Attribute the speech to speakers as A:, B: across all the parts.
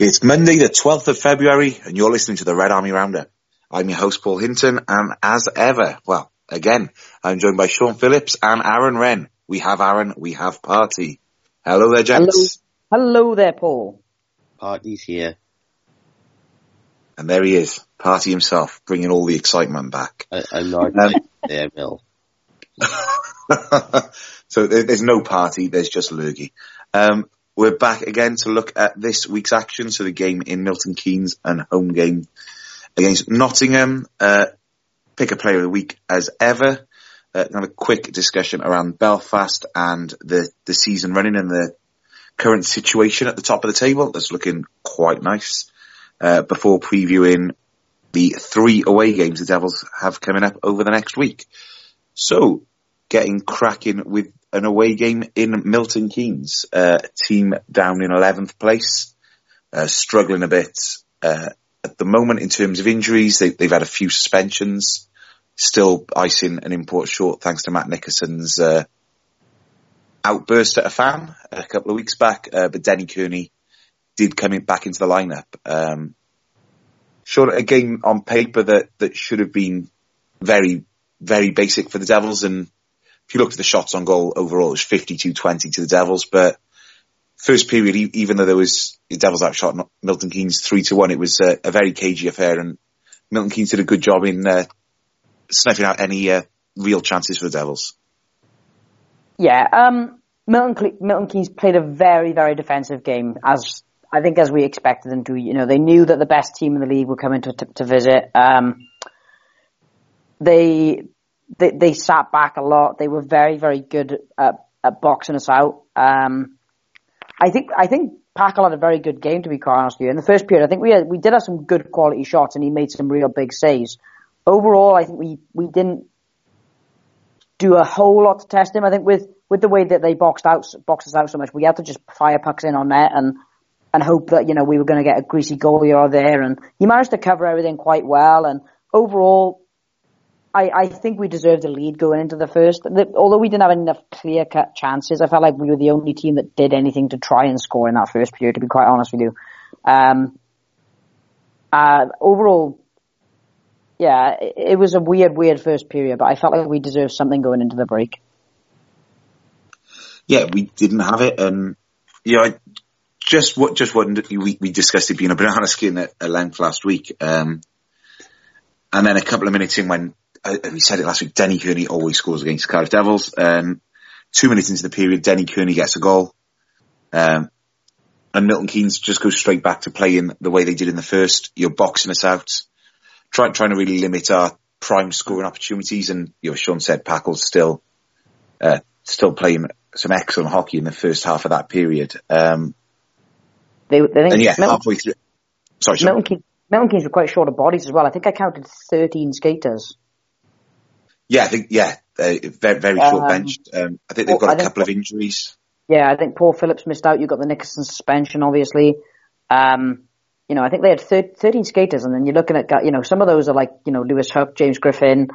A: It's Monday, the 12th of February, and you're listening to the Red Army Roundup. I'm your host, Paul Hinton, and as ever, well, again, I'm joined by Sean Phillips and Aaron Wren. We have Aaron, we have Party. Hello there, gents.
B: Hello there, Paul.
C: Party's here.
A: And there he is, Party himself, bringing all the excitement back.
C: I'm not there, Bill.
A: So there's no Party, there's just Lurgy. We're back again to look at this week's action, so the game in Milton Keynes and home game against Nottingham. Pick a player of the week as ever. Have a quick discussion around Belfast and the season running and the current situation at the top of the table. That's looking quite nice. Before previewing the 3 away games the Devils have coming up over the next week. So, getting cracking with an away game in Milton Keynes. Team down in 11th place, struggling a bit at the moment in terms of injuries. They've had a few suspensions, still icing an import short thanks to Matt Nickerson's outburst at a fan a couple of weeks back. But Denny Kearney did come back into the lineup. Sure, a game on paper that should have been very, very basic for the Devils, and if you look at the shots on goal overall, it was 52-20 to the Devils, but first period, even though the Devils outshot Milton Keynes 3-1, it was a very cagey affair, and Milton Keynes did a good job in snuffing out any real chances for the Devils.
B: Yeah, Milton Keynes played a very, very defensive game, as we expected them to. You know, they knew that the best team in the league would come in to visit. They sat back a lot. They were very, very good at boxing us out. I think Packle had a very good game, to be quite honest with you. In the first period, I think we did have some good quality shots, and he made some real big saves. Overall, I think we didn't do a whole lot to test him. I think with the way that they boxed us out so much, we had to just fire pucks in on net and hope that, you know, we were going to get a greasy goal here or there. And he managed to cover everything quite well. And overall, I think we deserved the lead going into the first. Although we didn't have enough clear-cut chances, I felt like we were the only team that did anything to try and score in that first period, to be quite honest with you. Overall, yeah, it was a weird first period, but I felt like we deserved something going into the break.
A: Yeah, we didn't have it, and I just wondered. We discussed it being a banana skin at length last week, and then a couple of minutes in, when we said it last week, Denny Kearney always scores against Cardiff Devils. 2 minutes into the period, Denny Kearney gets a goal, and Milton Keynes just goes straight back to playing the way they did in the first. You're boxing us out, trying to really limit our prime scoring opportunities. And Sean said Packle's still playing some excellent hockey in the first half of that period. Halfway through. Sorry, Sean.
B: Milton Keynes were quite short of bodies as well. I think I counted 13 skaters.
A: Yeah, I think, very, very short benched. I think they've got a couple of injuries. Yeah,
B: I think Paul Phillips missed out. You got the Nickerson suspension, obviously. I think they had 13 skaters, and then you're looking at, some of those are like, Lewis Hook, James Griffin,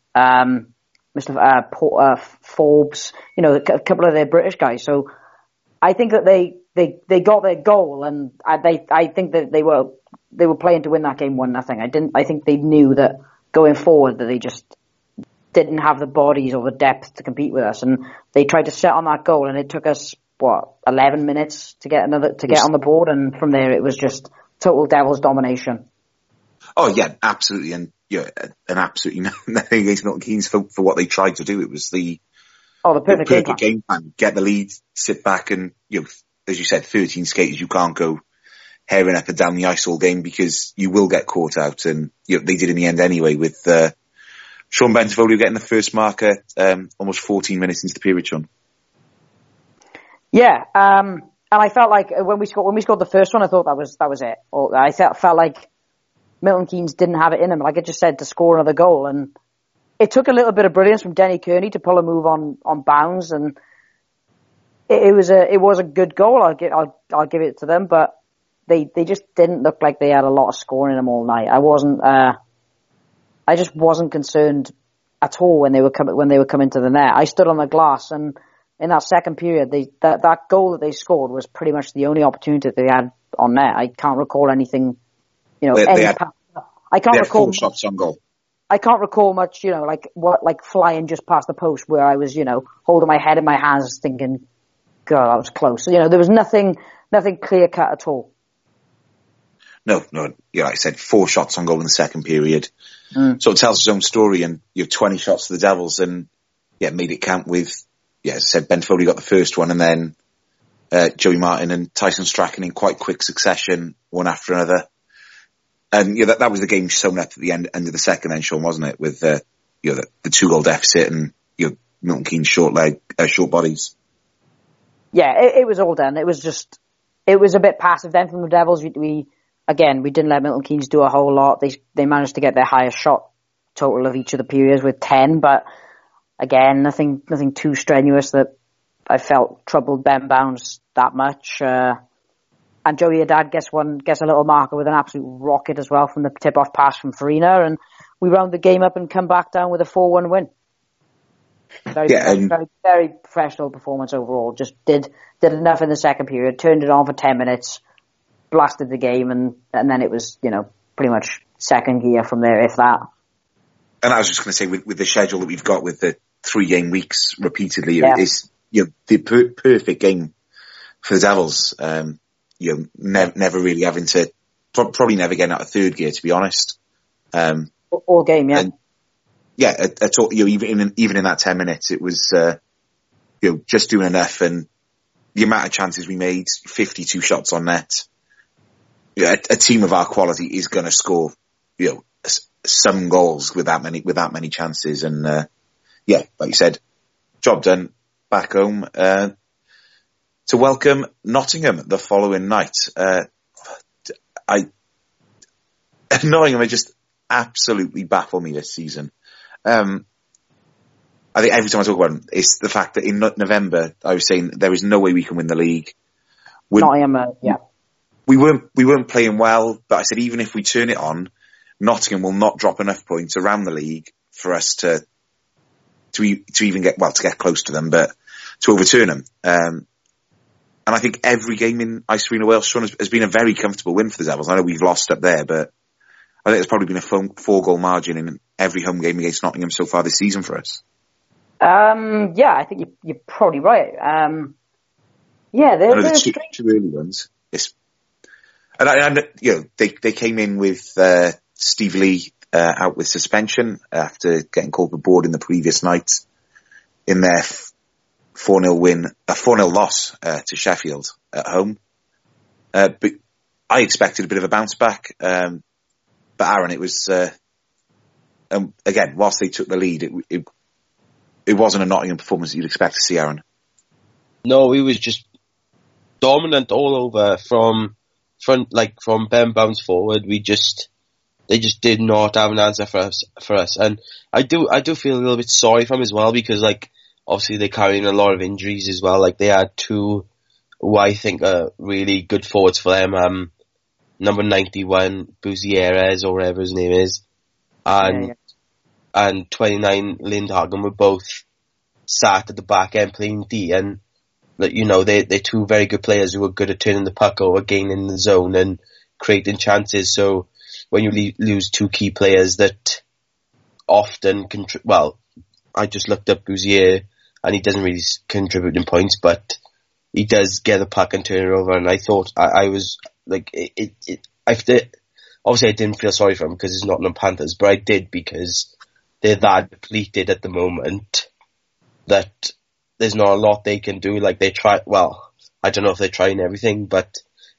B: Mr. Forbes, a couple of their British guys. So I think that they got their goal, and I think that they were playing to win that game 1-0. I think they knew that going forward that they just didn't have the bodies or the depth to compete with us, and they tried to set on that goal, and it took us 11 minutes to get on the board, and from there it was just total Devils domination.
A: Oh yeah, absolutely, and absolutely nothing against Milton Keynes for what they tried to do. It was the perfect game plan. Get the lead, sit back, and as you said, 13 skaters. You can't go herring up and down the ice all game because you will get caught out, and they did in the end anyway, with Sean Bentivoglio getting the first marker almost 14 minutes into the period, Sean.
B: Yeah, and I felt like when we scored the first one, I thought that was it. I felt like Milton Keynes didn't have it in him, like I just said, to score another goal, and it took a little bit of brilliance from Denny Kearney to pull a move on bounds, and it was a good goal. I'll give it to them, but they just didn't look like they had a lot of scoring in them all night. I just wasn't concerned at all when they were coming to the net. I stood on the glass, and in that second period, that goal that they scored was pretty much the only opportunity that they had on net. I can't recall anything, I can't recall
A: 4 shots on goal.
B: I can't recall much, like flying just past the post where I was, holding my head in my hands thinking, God, that was close. There was nothing clear cut at all.
A: No. Like I said, 4 shots on goal in the second period. So it tells its own story, and you have 20 shots to the Devils, and made it count with, as I said, Ben Foley got the first one, and then Joey Martin and Tyson Strachan in quite quick succession, one after another. And that was the game sewn up at the end of the second, then, Sean, wasn't it? With the 2-goal deficit and Milton Keynes short bodies.
B: Yeah, it was all done. It was a bit passive then from the Devils. We didn't let Milton Keynes do a whole lot. They managed to get their highest shot total of each of the periods with 10, but again, nothing too strenuous that I felt troubled Ben Bounds that much. And Joey Haddad gets a little marker with an absolute rocket as well from the tip-off pass from Farina, and we round the game up and come back down with a 4-1 win. Very, very professional performance overall. Just did enough in the second period, turned it on for 10 minutes, blasted the game, and then it was, pretty much second gear from there, if that.
A: And I was just going to say, with the schedule that we've got with the 3-game weeks repeatedly, it's the perfect game for the Devils. Never really having to, probably never getting out of third gear, to be honest.
B: All game, yeah.
A: And, at all, even in that 10 minutes, it was, just doing enough, and the amount of chances we made, 52 shots on net. A team of our quality is going to score, some goals with that many chances, and like you said, job done. Back home to welcome Nottingham the following night. Nottingham are just absolutely baffle me this season. I think every time I talk about them, it's the fact that in November I was saying there is no way we can win the league.
B: Nottingham,
A: we weren't playing well, but I said even if we turn it on, Nottingham will not drop enough points around the league for us to even get close to them, but to overturn them. And I think every game in Ice Arena Wales, Sean, has been a very comfortable win for the Devils. I know we've lost up there, but I think there's probably been a 4-goal margin in every home game against Nottingham so far this season for us.
B: I think you're probably right. They're
A: the two early ones. And they came in with Steve Lee out with suspension after getting called for board in the previous night in their 4-0 loss to Sheffield at home. But I expected a bit of a bounce back. But Aaron, it was again, whilst they took the lead, it wasn't a Nottingham performance that you'd expect to see, Aaron.
C: No, he was just dominant all over from Ben Bounds forward. They just did not have an answer for us. And I do feel a little bit sorry for him as well, because obviously they're carrying a lot of injuries as well. They had 2 who I think are really good forwards for them. Number 91, Buzieres, or whatever his name is, and 29, Lindhagen, were both sat at the back end playing D, and they're 2 very good players who are good at turning the puck over, gaining the zone and creating chances. So when you lose 2 key players that often I just looked up Bouzier, and he doesn't really contribute in points, but he does get the puck and turn it over. And I thought I was obviously I didn't feel sorry for him because he's Nottingham Panthers, but I did because they're that depleted at the moment that there's not a lot they can do. They try, I don't know if they're trying everything, but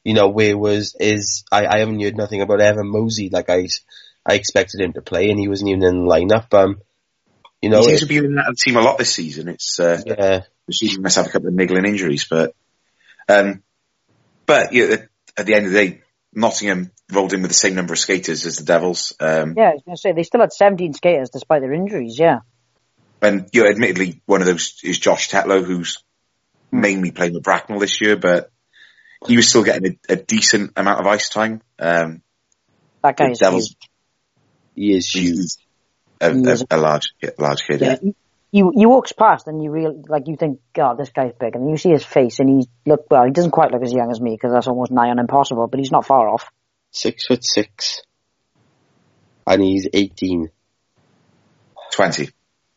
C: I haven't heard nothing about Evan Mosey. I expected him to play, and he wasn't even in the lineup.
A: He seems to be in that team a lot this season. It's the season must have a couple of niggling injuries, but at the end of the day, Nottingham rolled in with the same number of skaters as the Devils.
B: I was going to say they still had 17 skaters despite their injuries. Yeah,
A: and admittedly, one of those is Josh Tetlow, who's mainly playing with Bracknell this year, but he was still getting a decent amount of ice time.
B: That guy is
A: Devils,
B: huge.
C: He is huge.
A: A large kid.
B: Yeah. You walks past and you think, God, this guy's big, and you see his face, and he doesn't quite look as young as me because that's almost nigh on impossible, but he's not far off.
C: 6'6", and he's 18.
A: 20.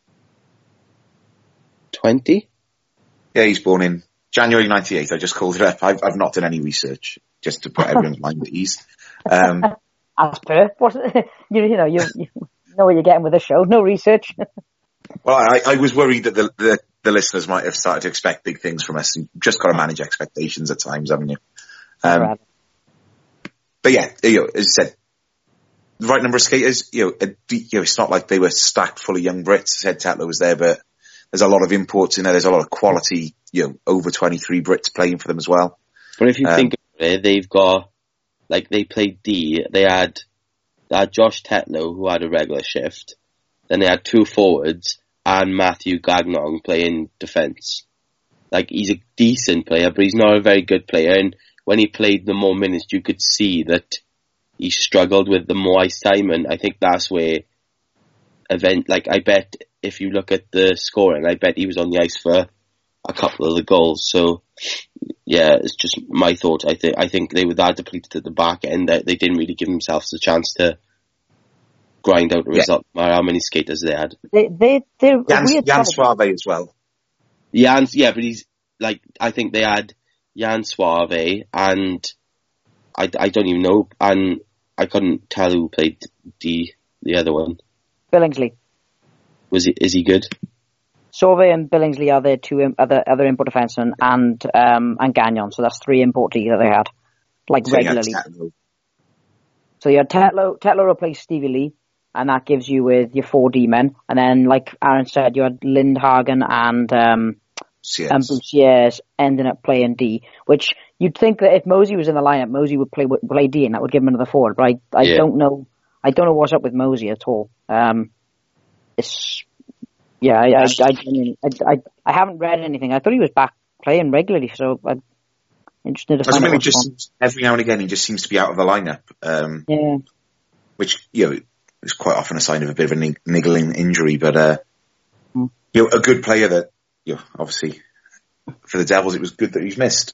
C: 20?
A: Yeah, he's born in January 98. I just called it up. I've not done any research, just to put everyone's mind at ease.
B: As per, you know what you're getting with the show. No research.
A: Well, I was worried that the listeners might have started to expect big things from us. You've just got to manage expectations at times, haven't you?
B: Right.
A: But yeah, as I said, the right number of skaters. It's not like they were stacked full of young Brits. Said Tetlow was there, but there's a lot of imports in there. There's a lot of quality, over 23 Brits playing for them as well.
C: But if you think of it, they've got, they played D. They had Josh Tetlow, who had a regular shift. Then they had 2 forwards and Matthew Gagnon playing defence. He's a decent player, but he's not a very good player. And when he played the more minutes, you could see that he struggled with the more ice time. And I think that's where I bet if you look at the scoring, I bet he was on the ice for a couple of the goals. So yeah, it's just my thought. I think they were that depleted at the back end that they didn't really give themselves a chance to grind out a result. How many skaters they had?
B: They're
A: Jan Suave as well.
C: But he's I think they had Jan Suave and I don't even know, and I couldn't tell who played the other one.
B: Billingsley.
C: Is he good?
B: Suave and Billingsley are their 2 other import defensemen, and Gagnon. So that's 3 importees that they had, regularly. So you had Tetlow replaced Stevie Lee, and that gives you with your 4 D-men. And then, like Aaron said, you had Lindhagen and Boussiers ending up playing D, which you'd think that if Mosey was in the lineup, Mosey would play D, and that would give him another forward. But I don't know what's up with Mosey at all. I haven't read anything. I thought he was back playing regularly, so I'm interested to find out.
A: Every now and again, he just seems to be out of the lineup. Which is quite often a sign of a bit of a niggling injury. But a good player that obviously for the Devils, it was good that he's missed.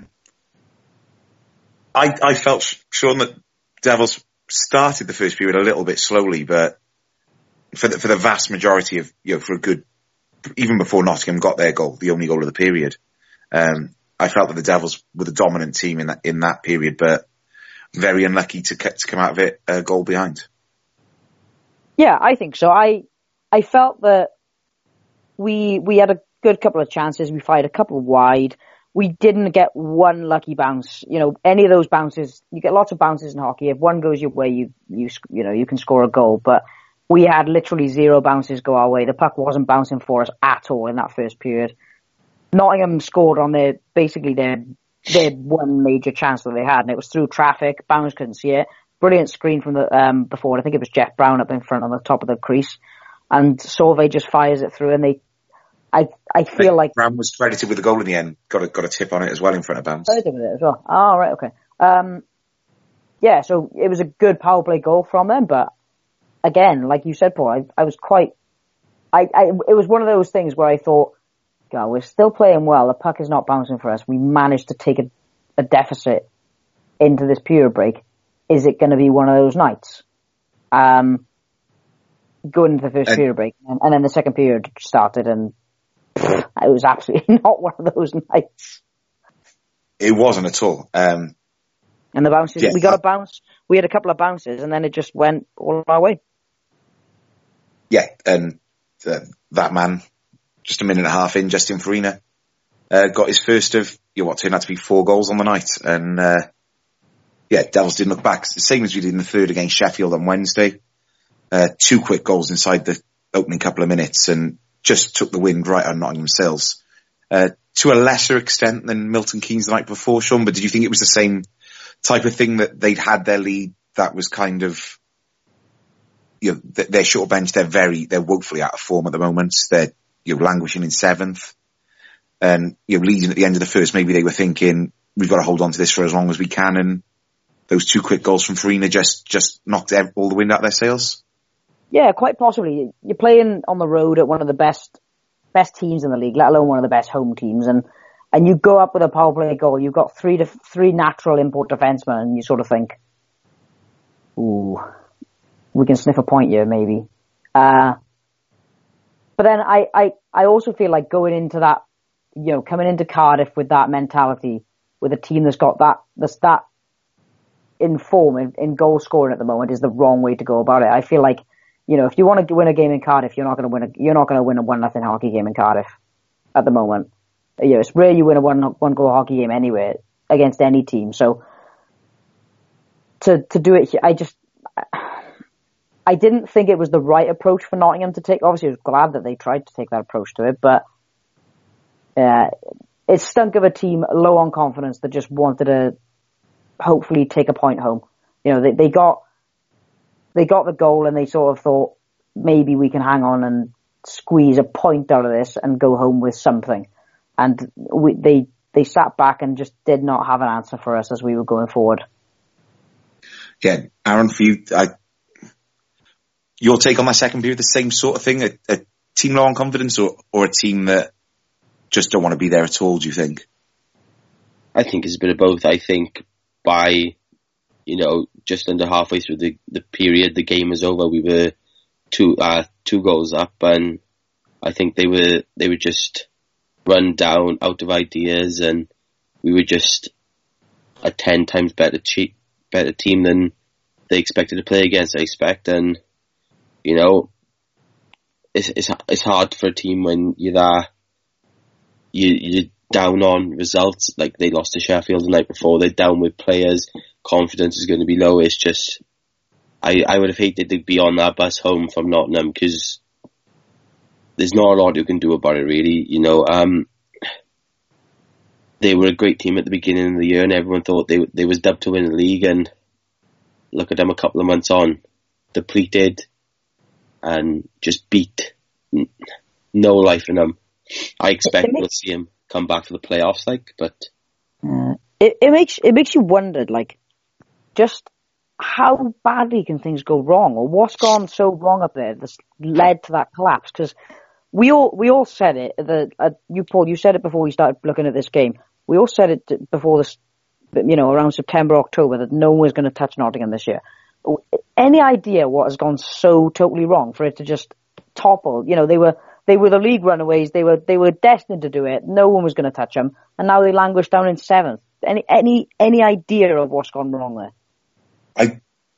A: I felt, Sean, that Devils started the first period a little bit slowly, but for the vast majority of, for a good, even before Nottingham got their goal, the only goal of the period, I felt that the Devils were the dominant team in that period, but very unlucky to come out of it a goal behind.
B: Yeah, I think so. I felt that we had a good couple of chances. We fired a couple wide. We didn't get one lucky bounce. Any of those bounces, you get lots of bounces in hockey. If one goes your way, you can score a goal. But we had literally 0 bounces go our way. The puck wasn't bouncing for us at all in that first period. Nottingham scored on their one major chance that they had, and it was through traffic. Bounce couldn't see it. Brilliant screen from the forward. I think it was Jeff Brown up in front on the top of the crease, and Sauve just fires it through, and I feel like
A: Brown was credited with the goal in the end. Got a tip on it as well in front of Bounce.
B: Credited with it as well. Oh, right, okay. So it was a good power play goal from them, but again, like you said, Paul, I was quite. It was one of those things where I thought, God, we're still playing well. The puck is not bouncing for us. We managed to take a deficit into this period break. Is it going to be one of those nights? Going into the first period break, and then the second period started, and it was absolutely not one of those nights.
A: It wasn't at all.
B: And the bounces, we got a bounce. We had a couple of bounces, and then it just went all our way.
A: Yeah, and that man, just a minute and a half in, Justin Farina, got his first of what turned out to be 4 goals on the night, and Devils didn't look back. Same as we did in the third against Sheffield on Wednesday. 2 quick goals inside the opening couple of minutes, and just took the wind right out of Nottingham's sails. To a lesser extent than Milton Keynes the night before, Sean, but did you think it was the same type of thing, that they'd had their lead, that was kind of, their short bench, they're woefully out of form at the moment. They're, languishing in 7th, and, leading at the end of the first, maybe they were thinking, we've got to hold on to this for as long as we can, and those 2 quick goals from Farina just knocked all the wind out of their sails?
B: Yeah, quite possibly. You're playing on the road at one of the best best teams in the league, let alone one of the best home teams, and you go up with a power play goal. You've got three natural import defensemen, and you sort of think, ooh, we can sniff a point here, maybe. But then I also feel like going into that, coming into Cardiff with that mentality, with a team that's got that in form, in goal scoring at the moment, is the wrong way to go about it. I feel like, if you want to win a game in Cardiff, you're not going to win a 1-0 hockey game in Cardiff at the moment. It's rare you win a one goal hockey game anywhere against any team. So to do it, I didn't think it was the right approach for Nottingham to take. Obviously, I was glad that they tried to take that approach to it, but it stunk of a team low on confidence that just wanted to hopefully take a point home. They got the goal and they sort of thought, maybe we can hang on and squeeze a point out of this and go home with something. And they sat back and just did not have an answer for us as we were going forward.
A: Yeah, Aaron, for you, your take on my second period, the same sort of thing, a team low on confidence or a team that just don't want to be there at all, do you think?
C: I think it's a bit of both. I think by, just under halfway through the period, the game was over. We were two goals up, and I think they were just run down, out of ideas, and we were just a 10 times better team than they expected to play against, I expect. And, it's hard for a team when you're down on results. Like, they lost to Sheffield the night before, they're down with players, confidence is going to be low. It's just, I would have hated to be on that bus home from Nottingham, because there's not a lot you can do about it, really. They were a great team at the beginning of the year, and everyone thought they was dubbed to win the league, and look at them a couple of months on, depleted and just beat. No life in them. I expect we'll see him come back for the playoffs, but
B: it makes you wonder, just how badly can things go wrong, or what's gone so wrong up there that's led to that collapse? Because we all said it. Paul, you said it before we started looking at this game. We all said it before this, around September, October, that no one was going to touch Nottingham this year. Any idea what has gone so totally wrong for it to just topple? They were the league runaways. They were destined to do it. No one was going to touch them, and now they languish down in 7th. Any idea of what's gone wrong there?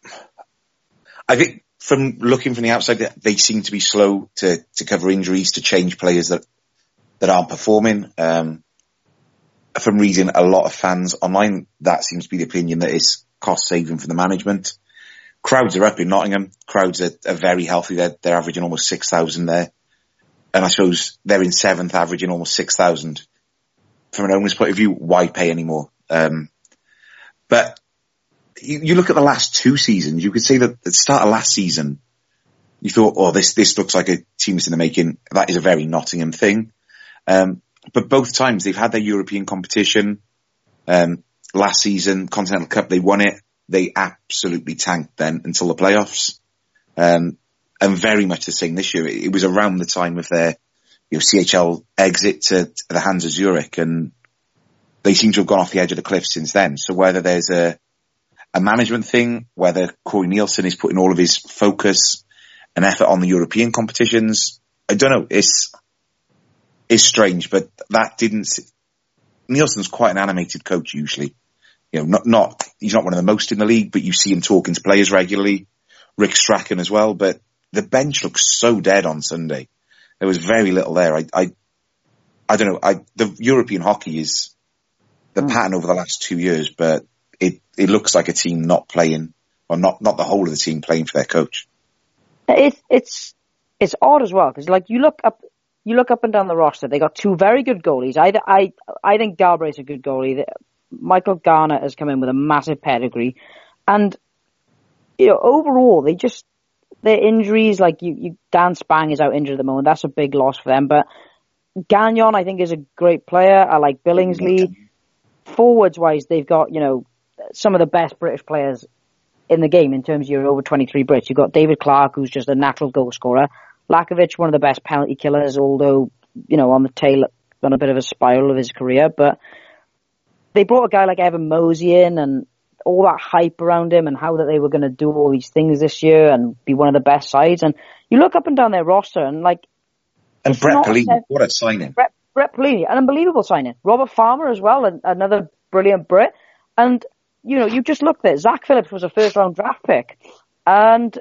A: I think from looking from the outside, they seem to be slow to cover injuries, to change players that aren't performing. From reading a lot of fans online, that seems to be the opinion, that it's cost saving for the management. Crowds are up in Nottingham. Crowds are very healthy. They're averaging almost 6,000 there. And I suppose they're in 7th, averaging almost 6,000. From an owner's point of view, why pay anymore? But you look at the last 2 seasons, you could say that at the start of last season, you thought, this looks like a team that's in the making. That is a very Nottingham thing. But both times they've had their European competition. Last season, Continental Cup, they won it. They absolutely tanked then until the playoffs. And very much the same this year. It was around the time of their CHL exit to the Hansa Zurich, and they seem to have gone off the edge of the cliff since then. So whether there's a management thing, whether Corey Nielsen is putting all of his focus and effort on the European competitions, I don't know. It's strange, but Nielsen's quite an animated coach usually. He's not one of the most in the league, but you see him talking to players regularly. Rick Strachan as well, but the bench looks so dead on Sunday. There was very little there. I don't know. The European hockey is the pattern over the last 2 years, but it looks like a team not playing, or not the whole of the team playing for their coach.
B: It's odd as well, because you look up and down the roster. They got 2 very good goalies. I think Galbraith's a good goalie. Michael Garner has come in with a massive pedigree, and overall their injuries, Dan Spang is out injured at the moment. That's a big loss for them. But Gagnon, I think, is a great player. I like Billingsley. Forwards wise, they've got some of the best British players in the game in terms of your over 23 Brits. You've got David Clark, who's just a natural goal scorer. Lakovic, one of the best penalty killers, although on the tail, on a bit of a spiral of his career. But they brought a guy like Evan Mosey in, and all that hype around him, and how that they were going to do all these things this year and be one of the best sides. And you look up and down their roster, and
A: Brett Pelini, what a signing!
B: Brett Pelini, an unbelievable signing. Robert Farmer as well, another brilliant Brit. And you just looked at it. Zach Phillips was a first-round draft pick, and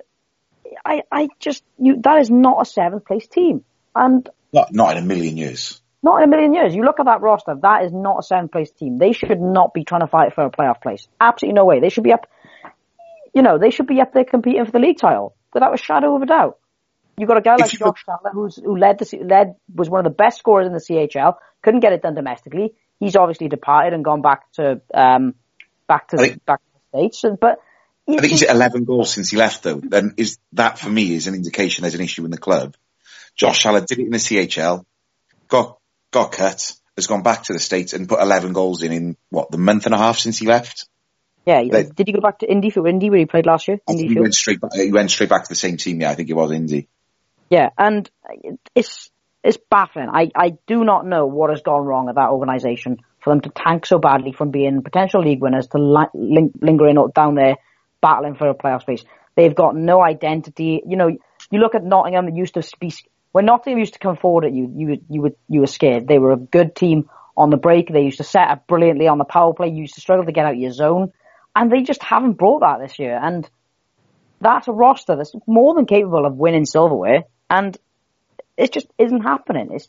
B: that is not a seventh place team, and
A: not in a million years.
B: Not in a million years. You look at that roster, that is not a seventh place team. They should not be trying to fight for a playoff place. Absolutely no way. They should be up, they should be up there competing for the league title without a shadow of a doubt. You've got a guy like Josh Sala who was one of the best scorers in the CHL, couldn't get it done domestically. He's obviously departed and gone back to the States. But
A: I think he's at 11 goals since he left, though. Then is that for me is an indication there's an issue in the club. Josh Sala did it in the CHL, got cut, has gone back to the States and put 11 goals in the month and a half since he left.
B: Yeah, did he go back to Indy for Indy where he played last year?
A: He went straight back to the same team. Yeah, I think it was Indy.
B: Yeah, and it's baffling. I do not know what has gone wrong at that organisation for them to tank so badly from being potential league winners to lingering down there battling for a playoff space. They've got no identity. You look at Nottingham that used to speak. When Nottingham used to come forward at you were scared. They were a good team on the break. They used to set up brilliantly on the power play. You used to struggle to get out of your zone. And they just haven't brought that this year. And that's a roster that's more than capable of winning silverware. And it just isn't happening. It's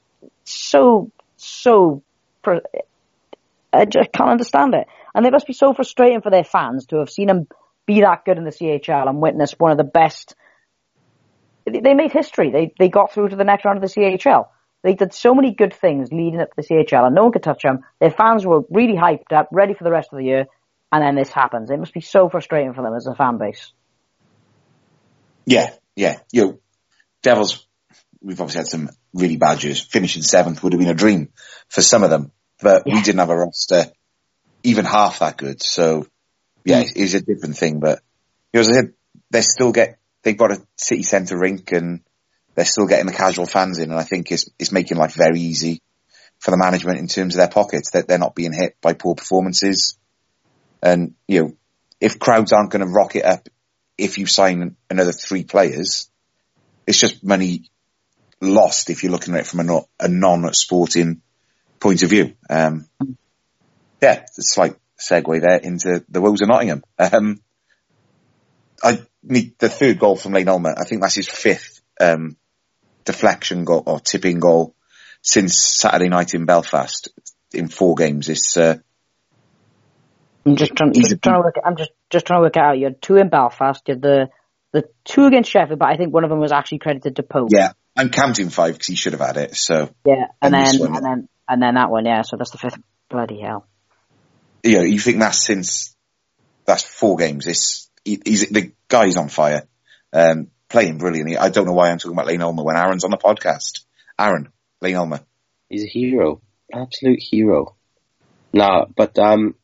B: I just can't understand it. And it must be so frustrating for their fans to have seen them be that good in the CHL and witness one of the best. They made history. They got through to the next round of the CHL. They did so many good things leading up to the CHL, and no one could touch them. Their fans were really hyped up, ready for the rest of the year, and then this happens. It must be so frustrating for them as a fan base.
A: Yeah. Devils, we've obviously had some really bad years. Finishing seventh would have been a dream for some of them, but we didn't have a roster even half that good. So, it is a different thing. But as I said, they've got a city centre rink, and they're still getting the casual fans in, and I think it's making life very easy for the management in terms of their pockets. That they're not being hit by poor performances, and if crowds aren't going to rock it up, if you sign another 3 players, it's just money lost if you're looking at it from a non-sporting point of view. It's a slight segue there into the woes of Nottingham. I need the third goal from Lane Ulmer. I think that's his 5th deflection goal or tipping goal since Saturday night in Belfast in 4 games. It's I'm just trying to work it out. You had 2 in Belfast. You had the 2 against Sheffield, but I think one of them was actually credited to Pope. Yeah, I'm counting 5 because he should have had it. So
B: yeah, and then that one. Yeah, so that's the 5th. Bloody hell!
A: You think that's 4 games? He's the guy's on fire, playing brilliantly. I don't know why I'm talking about Lane Ulmer when Aaron's on the podcast. Aaron, Lane Ulmer.
C: He's a hero, absolute hero. Nah, but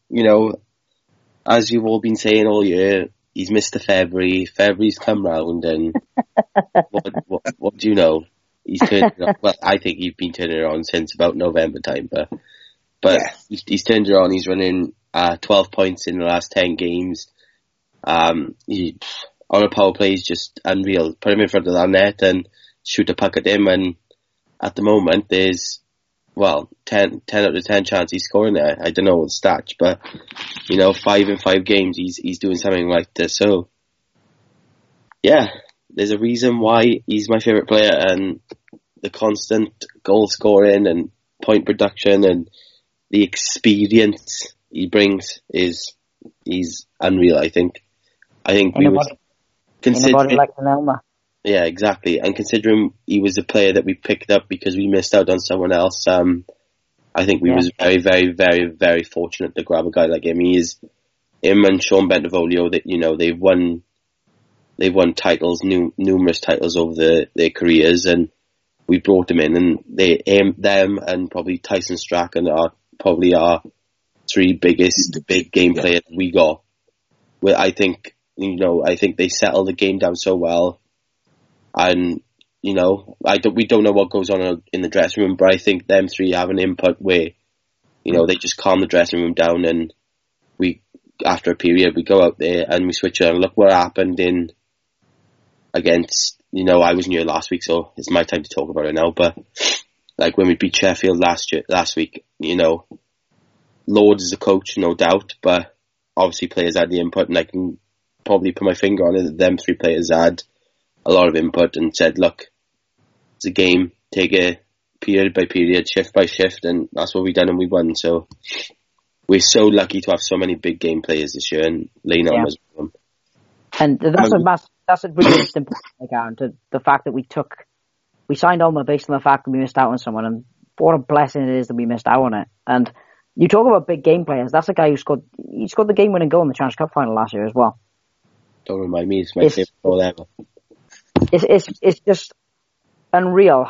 C: as you've all been saying all year, he's Mr. February. February's come round, and what do you know? He's turned it on. Well, I think he's been turning it on since about November time, but he's turned it on. He's running 12 points in the last 10 games. He, on a power play, he's just unreal. Put him in front of that net and shoot a puck at him, and at the moment there's 10 out of 10 chance he's scoring there. I don't know what stats, but 5 in 5 games he's doing something like this. So yeah, there's a reason why he's my favourite player, and the constant goal scoring and point production and the experience he brings he's unreal. I think we would consider
B: like Elma.
C: Yeah, exactly. And considering he was a player that we picked up because we missed out on someone else, I think we was very, very, very, very fortunate to grab a guy like him. Him and Sean Bentivolio, that they've won titles, numerous titles over their careers, and we brought them in, and them and probably Tyson Strachan are probably our 3 biggest big game players we got. Well, I think they settled the game down so well, and we don't know what goes on in the dressing room, but I think them three have an input where, they just calm the dressing room down, and after a period, we go out there and we switch on. Look what happened against, I wasn't here last week, so it's my time to talk about it now, but like when we beat Sheffield last week, Lord is the coach, no doubt, but obviously players had the input, and I can probably put my finger on it that them three players had a lot of input and said, look, it's a game, take it period by period, shift by shift, and that's what we done, and we won. So we're so lucky to have so many big game players this year, and Lane was one of them.
B: And that's a really simple thing, Aaron, the fact that we signed Ulmer based on the fact that we missed out on someone, and what a blessing it is that we missed out on it. And you talk about big game players, that's a guy who scored the game-winning goal in the Challenge Cup final last year as well.
C: Don't remind me, it's my favourite goal ever.
B: It's just unreal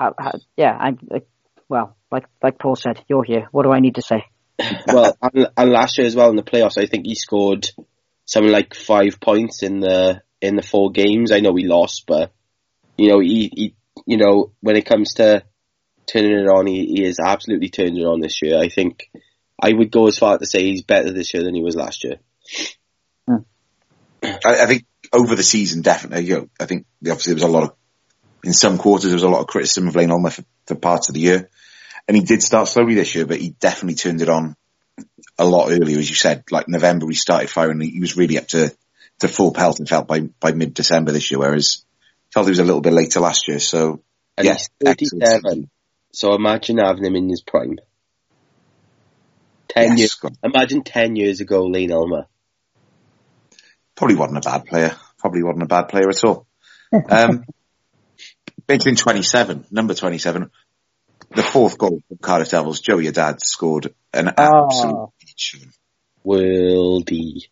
B: like Paul said, you're here. What do I need to say?
C: Well, and last year as well in the playoffs, I think he scored something like 5 points in the 4 games. I know we lost, but he when it comes to turning it on, he is absolutely turned it on this year. I think I would go as far to say he's better this year than he was last year.
A: I think over the season, definitely. I think obviously there was in some quarters there was a lot of criticism of Lane Ulmer for parts of the year, and he did start slowly this year, but he definitely turned it on a lot earlier, as you said. Like November, we started firing. He was really up to full pelt and felt by mid-December this year, whereas I felt he was a little bit later last year. So
C: and he's 37. So imagine having him in his prime. 10 years. Imagine 10 years ago, Lane Ulmer.
A: Probably wasn't a bad player. At all. Between 27, number 27, the 4th goal from Cardiff Devils, Joey Haddad scored an absolute beach.
B: Worldy.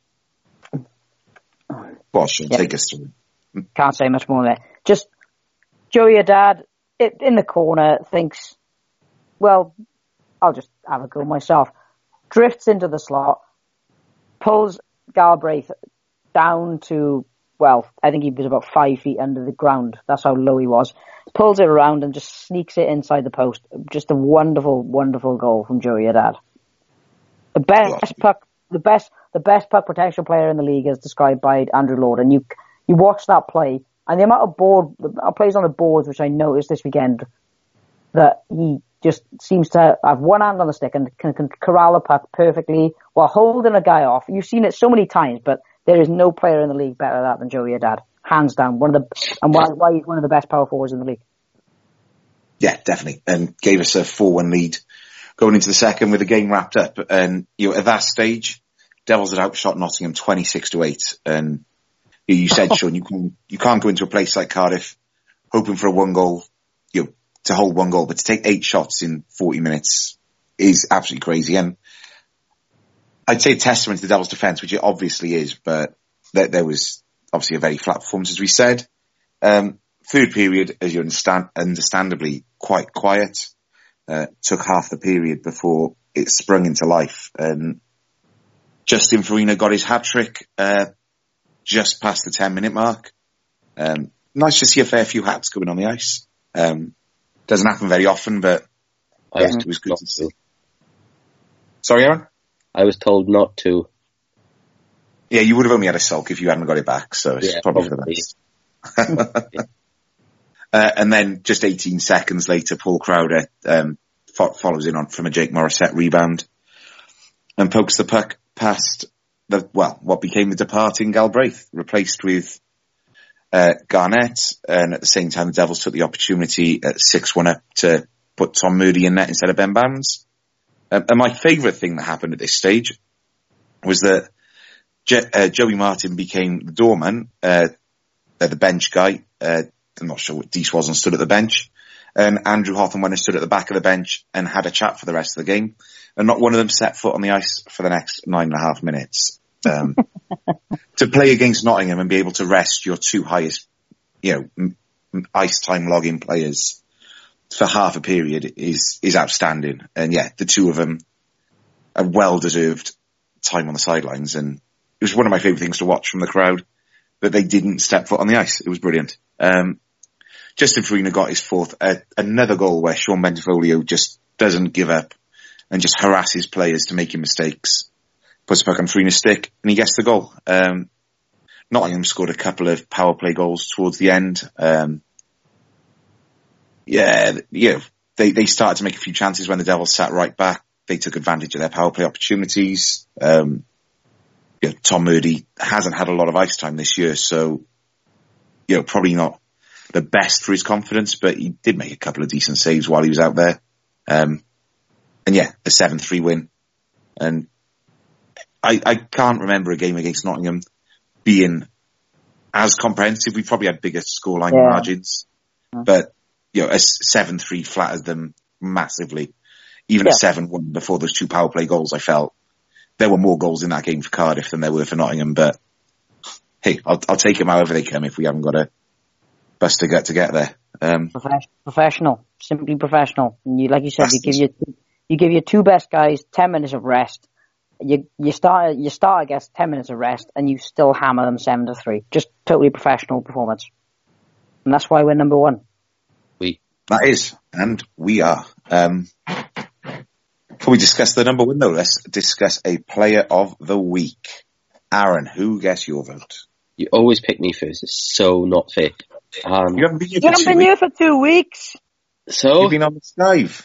A: Bosh, take us through.
B: Can't say much more there. Just Joey Haddad in the corner thinks, well, I'll just have a go myself. Drifts into the slot, pulls Galbraith down to, I think he was about 5 feet under the ground. That's how low he was. Pulls it around and just sneaks it inside the post. Just a wonderful, wonderful goal from Joey Haddad. The best puck protection player in the league, as described by Andrew Lord. And you watch that play, and the amount of plays on the boards, which I noticed this weekend, that he just seems to have one hand on the stick and can corral a puck perfectly while holding a guy off. You've seen it so many times, but there is no player in the league better at that than Joey Haddad. Hands down. Why he's one of the best power forwards in the league.
A: Yeah, definitely. And gave us a 4-1 lead going into the second with the game wrapped up. And, at that stage, Devils had outshot Nottingham 26-8. And you said, Sean, you can't go into a place like Cardiff hoping for a 1 goal, to hold 1 goal, but to take 8 shots in 40 minutes is absolutely crazy. And I'd say a testament to the Devils' defence, which it obviously is, but there was obviously a very flat performance, as we said. Third period, as you understandably, quite quiet. Took half the period before it sprung into life. And Justin Farina got his hat-trick just past the 10-minute mark. Nice to see a fair few hats going on the ice. Doesn't happen very often, but it was good to see. Sorry, Aaron?
C: I was told not to.
A: Yeah, you would have only had a sulk if you hadn't got it back, so it's probably for the best. And then just 18 seconds later, Paul Crowder follows in on from a Jake Morissette rebound and pokes the puck past what became the departing Galbraith, replaced with Garnett, and at the same time the Devils took the opportunity at 6-1 up to put Tom Murdy in net instead of Ben Bounds. And my favourite thing that happened at this stage was that Joey Martin became the doorman, the bench guy. I'm not sure what Dees was and stood at the bench. And Andrew Hawthorne went and stood at the back of the bench and had a chat for the rest of the game. And not one of them set foot on the ice for the next 9.5 minutes. To play against Nottingham and be able to rest your 2 highest, ice time logging players for half a period is outstanding. And the 2 of them a well-deserved time on the sidelines. And it was one of my favourite things to watch from the crowd, that they didn't step foot on the ice. It was brilliant. Justin Farina got his fourth, another goal where Sean Bentavolio just doesn't give up and just harasses players to making mistakes. Puts the puck on Farina's stick and he gets the goal. Nottingham scored a couple of power play goals towards the end. They started to make a few chances when the Devils sat right back. They took advantage of their power play opportunities. Tom Murdy hasn't had a lot of ice time this year, so probably not the best for his confidence, but he did make a couple of decent saves while he was out there. A 7-3 win. And I can't remember a game against Nottingham being as comprehensive. We probably had bigger scoreline margins, but a 7-3 flattered them massively. Even a 7-1 before those two power play goals, I felt there were more goals in that game for Cardiff than there were for Nottingham. But hey, I'll take them however they come if we haven't got a bust a gut to get there.
B: Professional, simply professional. And like you said, you give your two best guys 10 minutes of rest. You start gets 10 minutes of rest, and you still hammer them 7-3. Just totally professional performance, and that's why we're number one.
A: That is, and we are. Before we discuss the number one, though, let's discuss a player of the week. Aaron, who gets your vote?
C: You always pick me first. It's so not fair.
A: You haven't been
B: here for 2 weeks.
C: So
A: you've been on the Skive.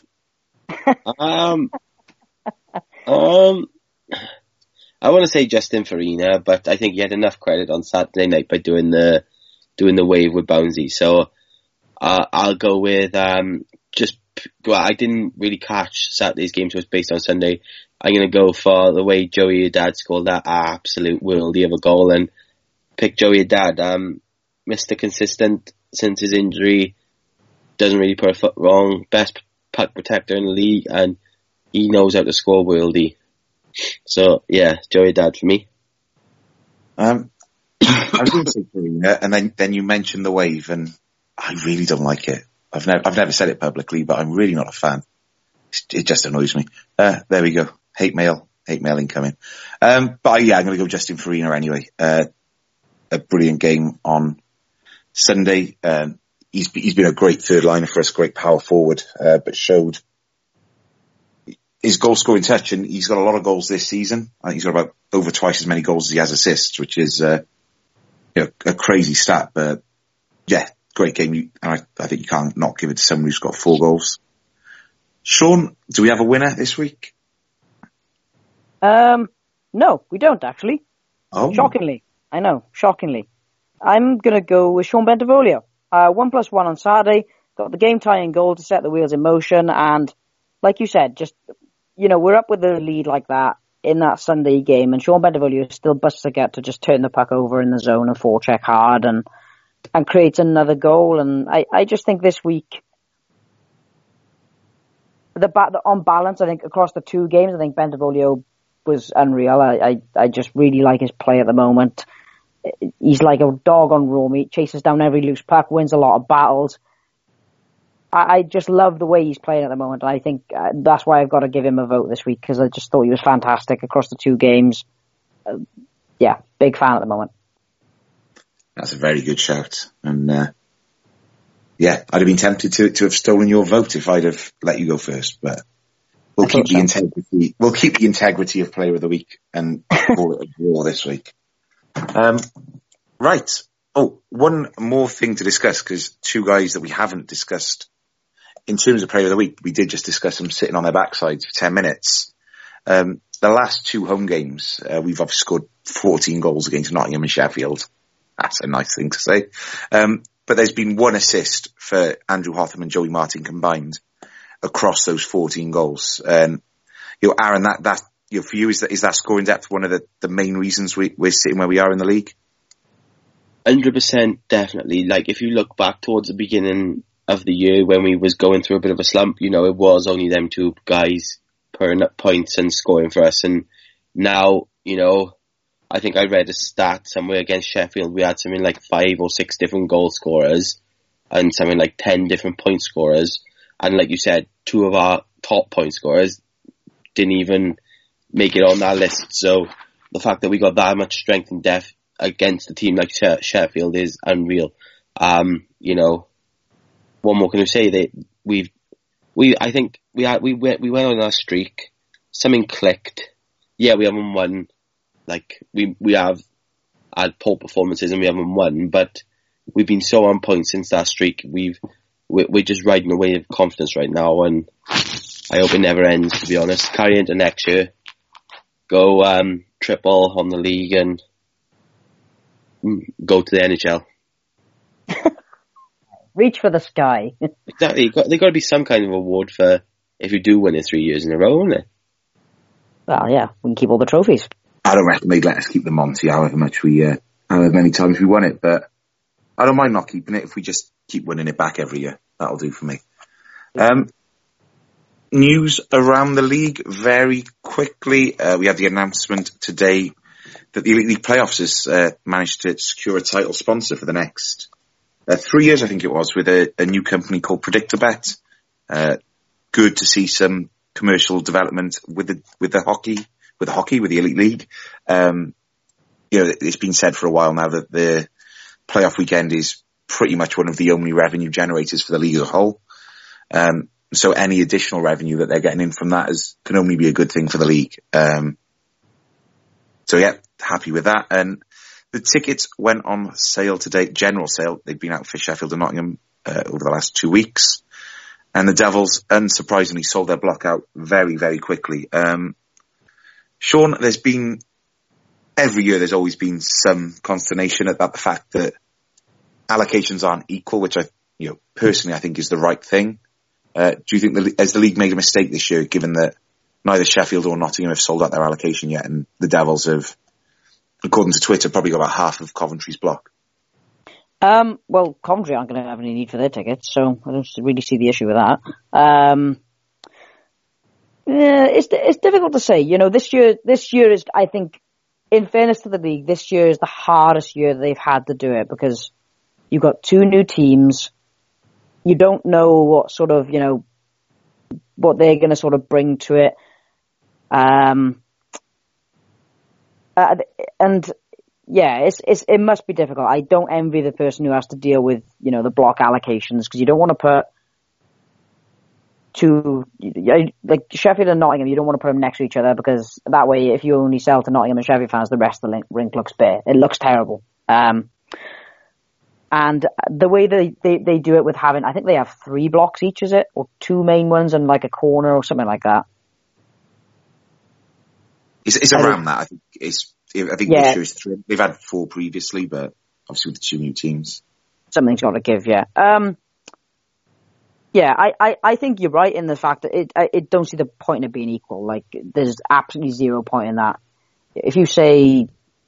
C: I want to say Justin Farina, but I think he had enough credit on Saturday night by doing the wave with Bouncy. So I'll go with I didn't really catch Saturday's game, so it's based on Sunday. I'm going to go for the way Joey Haddad scored that absolute worldie of a goal and pick Joey Haddad. Mr. Consistent since his injury, doesn't really put a foot wrong, best puck protector in the league, and he knows how to score worldie. So yeah, Joey Haddad for me.
A: I was going to say Farina, and then you mentioned the wave, and I really don't like it. I've never said it publicly, but I'm really not a fan. It just annoys me. There we go. Hate mail incoming. I'm going to go Justin Farina anyway. A brilliant game on Sunday. He's been a great third liner for us, great power forward, but showed his goal scoring touch, and he's got a lot of goals this season. I think he's got about over twice as many goals as he has assists, which is a crazy stat. But yeah, great game. And I think you can't not give it to someone who's got 4 goals. Sean, do we have a winner this week?
B: No, we don't actually.
A: Oh,
B: shockingly, I know. Shockingly, I'm gonna go with Sean Bentavolio. 1+1 on Saturday, got the game tying goal to set the wheels in motion, and like you said, just we're up with the lead like that in that Sunday game, and Sean Bentavolio still busts a gut to just turn the puck over in the zone and forecheck hard and creates another goal. And I just think this week, on balance, I think across the 2 games, I think Bentavolio was unreal. I just really like his play at the moment. He's like a dog on raw meat, chases down every loose puck, wins a lot of battles. I just love the way he's playing at the moment, and I think that's why I've got to give him a vote this week, because I just thought he was fantastic across the 2 games. Big fan at the moment.
A: That's a very good shout. And I'd have been tempted to have stolen your vote if I'd have let you go first, but we'll keep the integrity. We'll keep the integrity of Player of the Week and call it a draw this week. Right. Oh, one more thing to discuss, because 2 guys that we haven't discussed in terms of Player of the Week, we did just discuss them sitting on their backsides for 10 minutes. The last 2 home games, we've obviously scored 14 goals against Nottingham and Sheffield. That's a nice thing to say. But there's been 1 assist for Andrew Hotham and Joey Martin combined across those 14 goals. Aaron, that for you, is that scoring depth one of the main reasons we're sitting where we are in the league?
C: 100% definitely. Like, if you look back towards the beginning of the year when we was going through a bit of a slump, it was only them 2 guys putting up points and scoring for us. And now, I think I read a stat somewhere against Sheffield, we had something like 5 or 6 different goal scorers and something like 10 different point scorers. And like you said, 2 of our top point scorers didn't even make it on that list. So the fact that we got that much strength and depth against a team like Sheffield is unreal. what more can you say? I think we went on our streak. Something clicked. Yeah, we haven't won. Like we have had poor performances and we haven't won, but we've been so on point since that streak. We're just riding a wave of confidence right now, and I hope it never ends. To be honest, carry into next year, go triple on the league, and go to the NHL.
B: Reach for the sky.
C: Exactly. There's got to be some kind of award for if you do win it 3 years in a row, isn't it?
B: Well, yeah, we can keep all the trophies.
A: I don't reckon they'd let us keep the Monty however many times we won it, but I don't mind not keeping it if we just keep winning it back every year. That'll do for me. News around the league very quickly. We had the announcement today that the Elite League Playoffs has managed to secure a title sponsor for the next 3 years, I think it was, with a new company called PredictorBet. Good to see some commercial development with the hockey, with the Elite League. It's been said for a while now that the playoff weekend is pretty much one of the only revenue generators for the league as a whole. So any additional revenue that they're getting in from that can only be a good thing for the league. So yeah, happy with that. And the tickets went on sale today, general sale. They've been out for Sheffield and Nottingham over the last 2 weeks. And the Devils, unsurprisingly, sold their block out very, very quickly. Sean, every year there's always been some consternation about the fact that allocations aren't equal, which personally I think is the right thing. Do you think has the league made a mistake this year, given that neither Sheffield or Nottingham have sold out their allocation yet, and the Devils have, according to Twitter, probably got about half of Coventry's block?
B: Well, Coventry aren't going to have any need for their tickets, so I don't really see the issue with that. It's difficult to say. This year is, I think, in fairness to the league, this year is the hardest year they've had to do it, because you've got 2 new teams. You don't know what sort of, what they're going to sort of bring to it. And yeah, it must be difficult. I don't envy the person who has to deal with, the block allocations, because you don't want to put like Sheffield and Nottingham, you don't want to put them next to each other, because that way, if you only sell to Nottingham and Sheffield fans, the rest of the rink looks bare. It looks terrible. And the way they do it with having, I think they have 3 blocks each, is it? Or 2 main ones and like a corner or something like that.
A: It's around that. I think this year is 3. They've had 4 previously, but obviously with the 2 new teams.
B: Something's got to give, yeah. I think you're right in the fact that it don't see the point in it being equal. Like, there's absolutely 0 point in that. If you say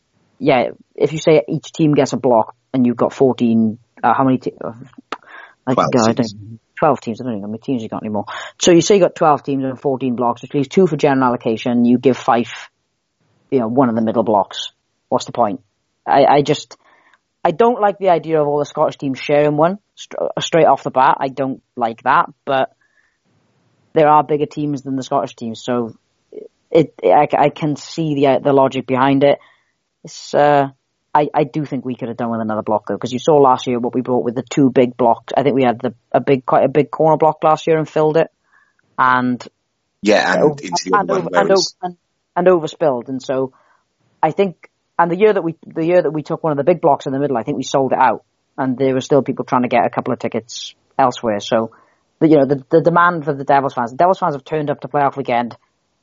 B: each team gets a block and you've got 14, how many teams? 12 teams. I don't know how many teams you got anymore. So you say you got 12 teams and 14 blocks, which leaves 2 for general allocation. You give 5, one of the middle blocks. What's the point? I don't like the idea of all the Scottish teams sharing one straight off the bat. I don't like that, but there are bigger teams than the Scottish teams, so I can see the logic behind it. It's I do think we could have done with another block, though, because you saw last year what we brought with the 2 big blocks. I think we had quite a big corner block last year and filled it, and overspilled. And so I think, and the year that we took one of the big blocks in the middle, I think we sold it out, and there were still people trying to get a couple of tickets elsewhere. So the demand for the Devils fans have turned up to playoff weekend,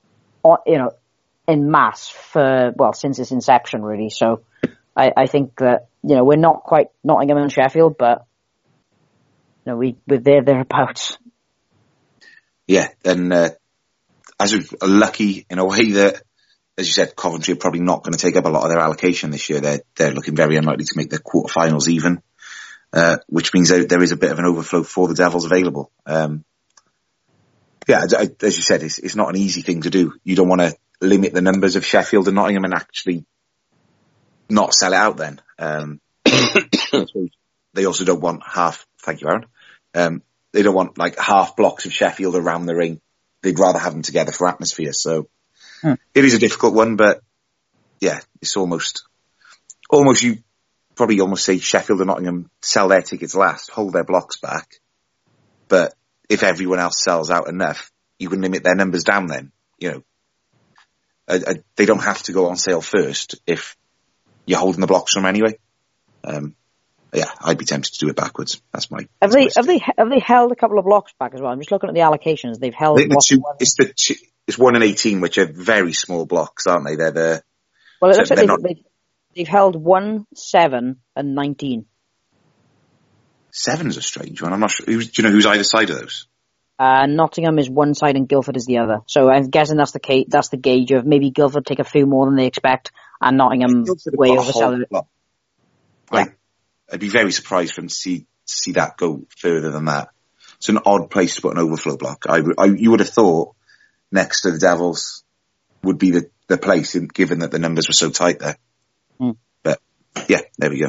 B: in mass since its inception, really. So I think that, we're not quite Nottingham and Sheffield, but, we're thereabouts.
A: Yeah, and as we're lucky in a way that, as you said, Coventry are probably not going to take up a lot of their allocation this year. They're looking very unlikely to make the quarterfinals even, which means there is a bit of an overflow for the Devils available. As you said, it's not an easy thing to do. You don't want to limit the numbers of Sheffield and Nottingham and actually not sell it out then. They also don't want thank you, Aaron. They don't want like half blocks of Sheffield around the ring. They'd rather have them together for atmosphere. So it is a difficult one, but yeah, it's almost you probably almost say Sheffield and Nottingham sell their tickets last, hold their blocks back, but if everyone else sells out enough, you can limit their numbers down then. They don't have to go on sale first if you're holding the blocks from anyway. I'd be tempted to do it backwards. That's my.
B: Have they held a couple of blocks back as well? I'm just looking at the allocations. They've held.
A: It's 1 and 18, which are very small blocks, aren't they? It
B: looks like they've held 1, 7, and 19.
A: 7's a strange one. I'm not sure. Do you know who's either side of those?
B: Nottingham is one side and Guildford is the other. So I'm guessing that's the gauge of maybe Guildford take a few more than they expect, and Nottingham way oversell it.
A: Yeah. I'd be very surprised for them to see that go further than that. It's an odd place to put an overflow block. You would have thought next to the Devils would be the place, given that the numbers were so tight there.
B: Mm.
A: But yeah, there we go.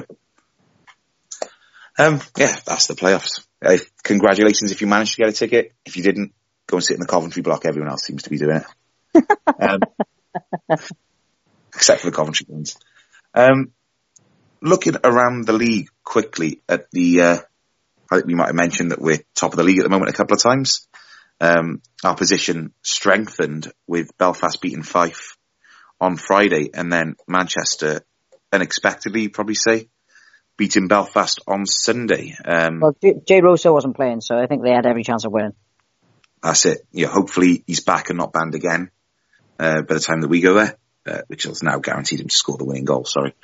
A: That's the playoffs. Congratulations if you managed to get a ticket. If you didn't, go and sit in the Coventry block. Everyone else seems to be doing it. Except for the Coventry ones. Looking around the league quickly at I think we might have mentioned that we're top of the league at the moment a couple of times. Our position strengthened with Belfast beating Fife on Friday, and then Manchester, unexpectedly, you'd probably say, beating Belfast on Sunday.
B: Well, Jay Rosso wasn't playing, so I think they had every chance of winning.
A: That's it. Yeah, hopefully he's back and not banned again by the time that we go there, which has now guaranteed him to score the winning goal, sorry.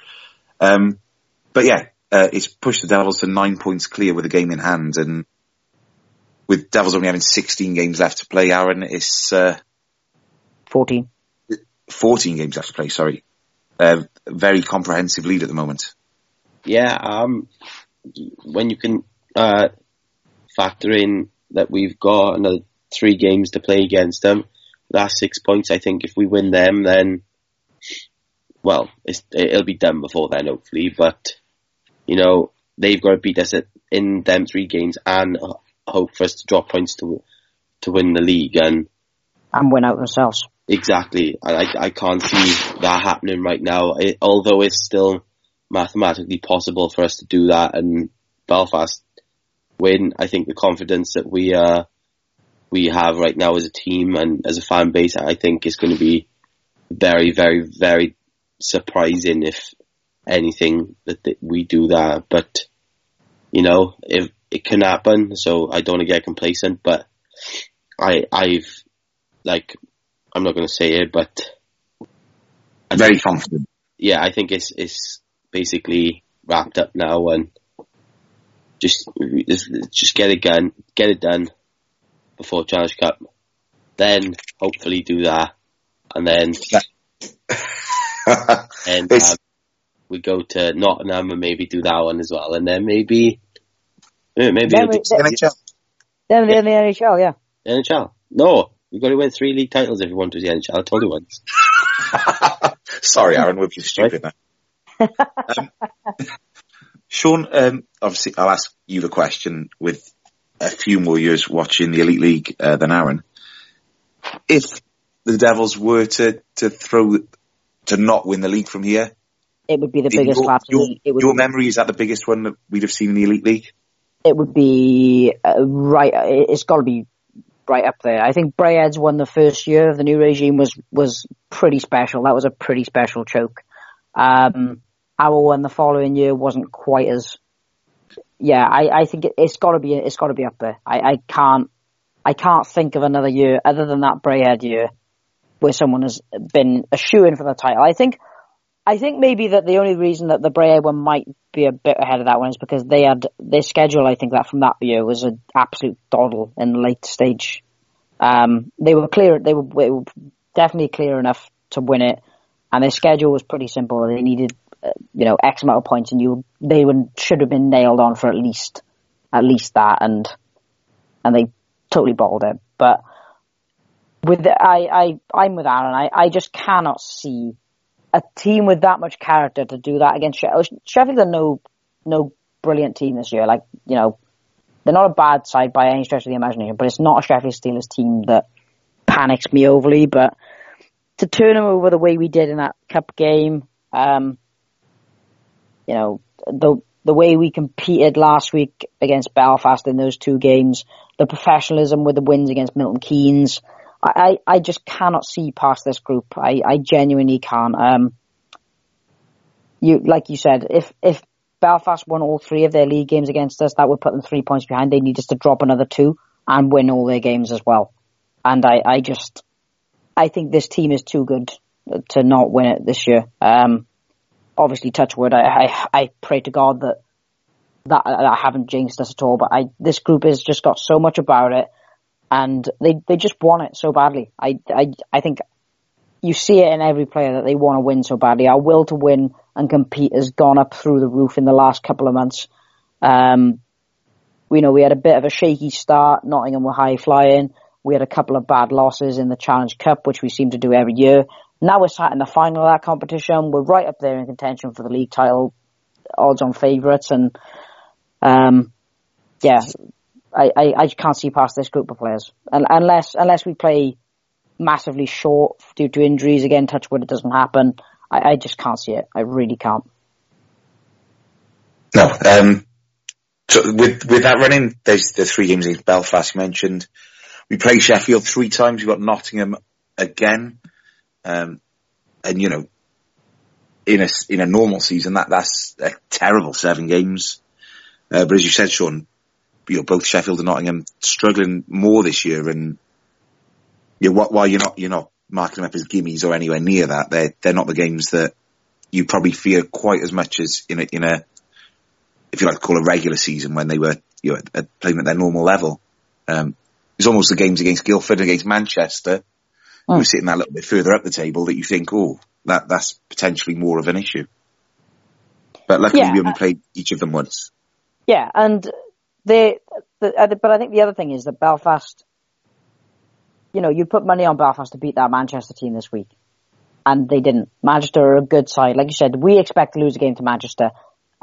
A: It's pushed the Devils to 9 points clear with a game in hand, and with Devils only having 16 games left to play, Aaron, it's
B: 14
A: games left to play, sorry. Very comprehensive lead at the moment.
C: Yeah, when you can factor in that we've got another 3 games to play against them, that's 6 points. I think if we win them, then, well, it'll be done before then, hopefully. But, they've got to beat us in them 3 games and hope for us to drop points to win the league. And
B: win out themselves.
C: Exactly. I can't see that happening right now, although it's still mathematically possible for us to do that, and Belfast win. I think the confidence that we have right now as a team and as a fan base, I think is going to be very, very, very surprising if anything that we do that. But if it can happen, so I don't want to get complacent. But I'm not going to say it, but
A: very confident.
C: Yeah, I think it's basically wrapped up now, and just get it done before Challenge Cup. Then hopefully do that, and then we go to Nottingham and maybe do that one as well, and then maybe
B: then
A: NHL.
B: Then in the NHL, yeah.
C: NHL. No, we've got to win 3 league titles if we want to do the NHL. I told you once.
A: Sorry, Aaron, we're being stupid now. Sean, obviously I'll ask you the question with a few more years watching the Elite League than Aaron. If the Devils were to not win the league from here,
B: it would be the biggest lapse.
A: Your memory, is that the biggest one that we'd have seen in the Elite League?
B: It would be right. It's got to be right up there. I think Braeheads won the first year of the new regime was pretty special. That was a pretty special choke. Our one the following year wasn't quite as. Yeah, I think it's got to be up there. I can't think of another year other than that Braehead year where someone has been a shoo-in for the title. I think maybe that the only reason that the Braehead one might be a bit ahead of that one is because they had their schedule. I think that from that year was an absolute doddle in the late stage. They were clear. They were definitely clear enough to win it, and their schedule was pretty simple. They needed X amount of points, and they should have been nailed on for at least that, and they totally bottled it. But I'm with Aaron. I just cannot see a team with that much character to do that against Sheffield. Sheffield are no brilliant team this year. They're not a bad side by any stretch of the imagination, but it's not a Sheffield Steelers team that panics me overly. But to turn them over the way we did in that cup game, the way we competed last week against Belfast in those 2 games, the professionalism with the wins against Milton Keynes, I just cannot see past this group. I genuinely can't. Like you said, if Belfast won all 3 of their league games against us, that would put them 3 points behind. They need us to drop another 2 and win all their games as well. And I think this team is too good to not win it this year. Obviously, touch wood, I pray to God that I haven't jinxed us at all, but this group has just got so much about it, and they just want it so badly. I think you see it in every player that they want to win so badly. Our will to win and compete has gone up through the roof in the last couple of months. We had a bit of a shaky start. Nottingham were high flying. We had a couple of bad losses in the Challenge Cup, which we seem to do every year. Now we're sat in the final of that competition. We're right up there in contention for the league title, odds on favourites, and I can't see past this group of players. And unless we play massively short due to injuries, again, touch wood, it doesn't happen. I just can't see it. I really can't.
A: No. So with that running, there's the 3 games against Belfast you mentioned. We play Sheffield 3 times. We've got Nottingham again. In a normal season, that's a terrible 7 games. But as you said, Sean, both Sheffield and Nottingham struggling more this year, and while you're not marking them up as gimmies or anywhere near that, they're not the games that you probably fear quite as much as in a if you like to call a regular season when they were playing at their normal level. It's almost the games against Guildford and against Manchester, who are sitting that little bit further up the table, that you think, that's potentially more of an issue. But luckily we only played each of them once.
B: Yeah, and but I think the other thing is that Belfast, you put money on Belfast to beat that Manchester team this week, and they didn't. Manchester are a good side. Like you said, we expect to lose a game to Manchester.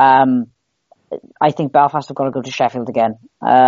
B: I think Belfast have got to go to Sheffield again.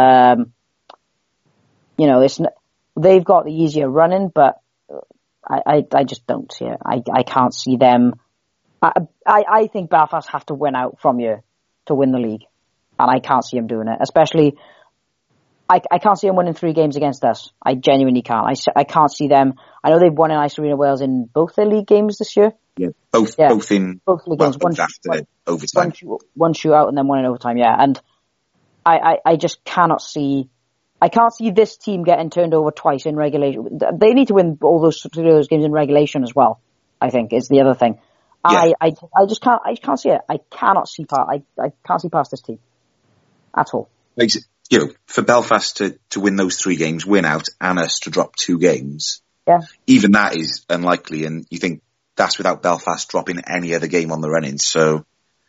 B: They've got the easier running, but I just don't see it. I can't see them. I think Belfast have to win out from you to win the league, and I can't see them doing it. Especially, I can't see them winning 3 games against us. I genuinely can't. I can't see them. I know they've won in Ice Arena Wales in both their league games this year.
A: Yeah, both league games. After overtime.
B: One shootout and then one in overtime. Yeah, and I just cannot see. I can't see this team getting turned over twice in regulation. They need to win all those games in regulation as well, I think, is the other thing. Yeah. I just can't see it. I can't see past this team at all.
A: For Belfast to win those 3 games, win out, and us to drop 2 games,
B: even
A: that is unlikely. And you think that's without Belfast dropping any other game on the run-in. So,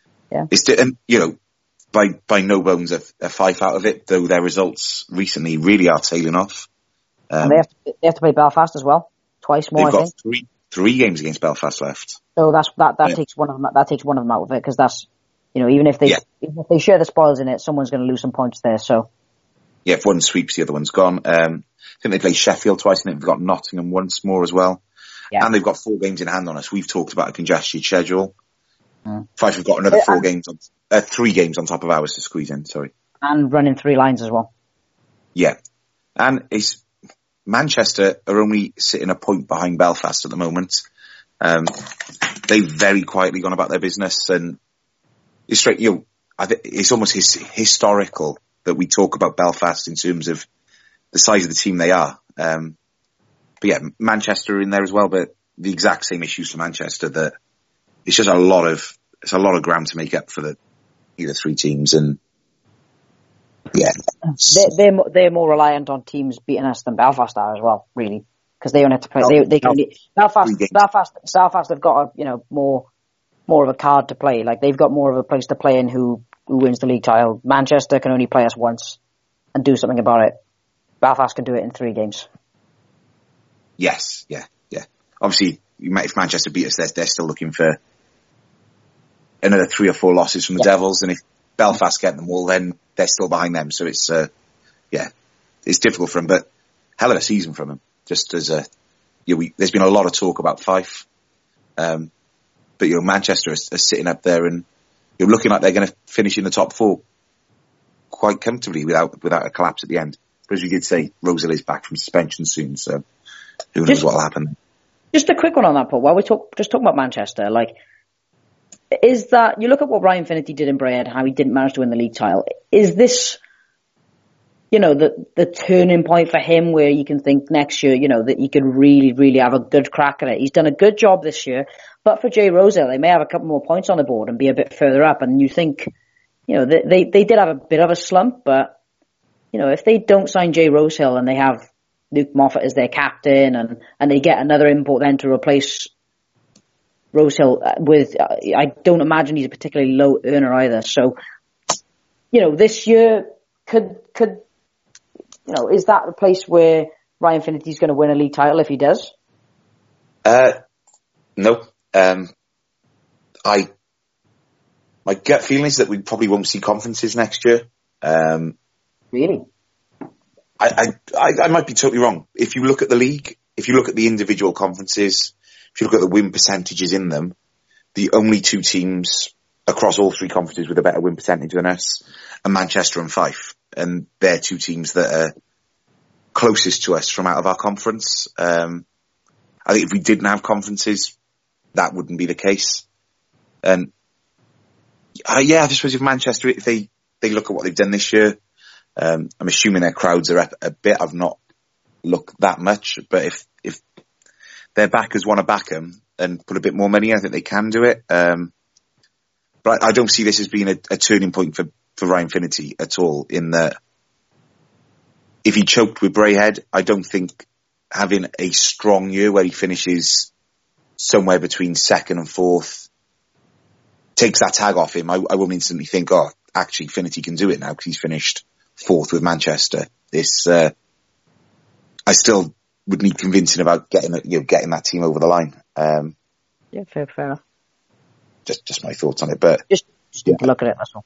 A: by no bones a 5 out of it, though their results recently really are tailing off.
B: And they have to play Belfast as well, twice more.
A: They've got 3 games against Belfast left.
B: So that takes one of them. That takes one of them out of it, because that's even if they share the spoils in it, someone's going to lose some points there. So
A: if one sweeps, the other one's gone. I think they play Sheffield twice, and they've got Nottingham once more as well. Yeah. And they've got 4 games in hand on us. We've talked about a congested schedule. Fife have got another 3 games on top of ours to squeeze in, sorry.
B: And running 3 lines as well.
A: Yeah. And Manchester are only sitting a point behind Belfast at the moment. They've very quietly gone about their business, and it's almost historical that we talk about Belfast in terms of the size of the team they are. But Manchester are in there as well, but the exact same issues for Manchester, that it's just a lot of ground to make up for either 3 teams, and
B: they're more reliant on teams beating us than Belfast are as well, really, because they only have to play. Belfast have got more of a card to play. Like, they've got more of a place to play in who wins the league title. Manchester can only play us once and do something about it. Belfast can do it in 3 games.
A: Yes, yeah. Obviously, if Manchester beat us, they're still looking for another 3 or 4 losses from the Devils, and if Belfast get them all, then they're still behind them. So it's it's difficult for them, but hell of a season from them. Just as there's been a lot of talk about Fife, but Manchester is sitting up there, and you're looking like they're going to finish in the top 4 quite comfortably without a collapse at the end. But as you did say, Rosell is back from suspension soon, so who knows what will happen.
B: Just a quick one on that, Paul. While we're just talking about Manchester, like, is that, you look at what Ryan Finnerty did in Bray, how he didn't manage to win the league title. Is this, the turning point for him where you can think next year, that he could really, really have a good crack at it? He's done a good job this year, but for Jay Rosell, they may have a couple more points on the board and be a bit further up. And you think, they did have a bit of a slump, but, if they don't sign Jay Rosell and they have Luke Moffat as their captain and they get another import then to replace Rosell with, I don't imagine he's a particularly low earner either. So, this year could, is that the place where Ryan Finnerty's going to win a league title if he does?
A: No. My gut feeling is that we probably won't see conferences next year.
B: Really?
A: I might be totally wrong. If you look at the league, if you look at the individual conferences, if you look at the win percentages in them, the only 2 teams across all 3 conferences with a better win percentage than us are Manchester and Fife. And they're 2 teams that are closest to us from out of our conference. I think if we didn't have conferences, that wouldn't be the case. And I suppose if Manchester, if they look at what they've done this year, I'm assuming their crowds are up a bit. I've not looked that much, but if their backers want to back them and put a bit more money, I think they can do it. But I don't see this as being a turning point for Ryan Finnerty at all, in that if he choked with Brayhead, I don't think having a strong year where he finishes somewhere between 2nd and 4th takes that tag off him. I won't instantly think, actually Finnerty can do it now because he's finished 4th with Manchester. I still would need convincing about getting that team over the line.
B: Yeah, fair enough.
A: Just my thoughts on it, but
B: just look at it. That's all.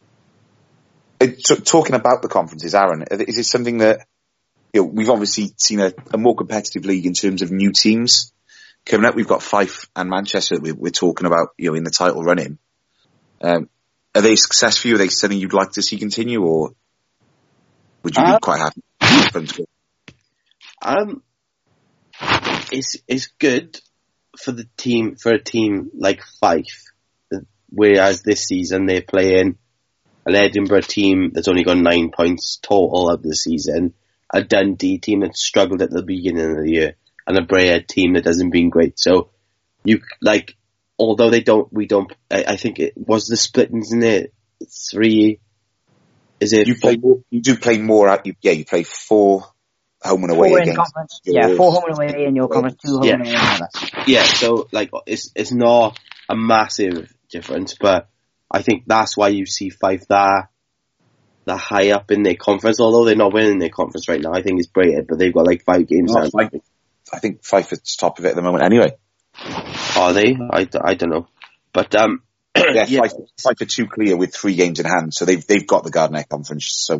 A: Talking about the conferences, Aaron, is it something that we've obviously seen a more competitive league in terms of new teams coming up? We've got Fife and Manchester that we're talking about, in the title running. Are they success for you? Are they something you'd like to see continue, or would you be quite happy for them to go?
C: It's good for a team like Fife, whereas this season they're playing an Edinburgh team that's only got 9 points total of the season, a Dundee team that struggled at the beginning of the year, and a Brayhead team that hasn't been great. So although I think it was the split, isn't it? 3. Is it?
A: You do play more. You play 4 home and away
B: 4
A: against.
B: In conference. Yeah, 4 home and away in your conference, 2 home and away in the other.
C: Yeah, so it's not a massive difference, but I think that's why you see Fife that high up in their conference, although they're not winning their conference right now. I think it's Brayhead, but they've got 5 games now.
A: I think Fife is top of it at the moment anyway.
C: Are they? I don't know. But
A: Fife are 2 clear with 3 games in hand, so they've got the Gardner conference. So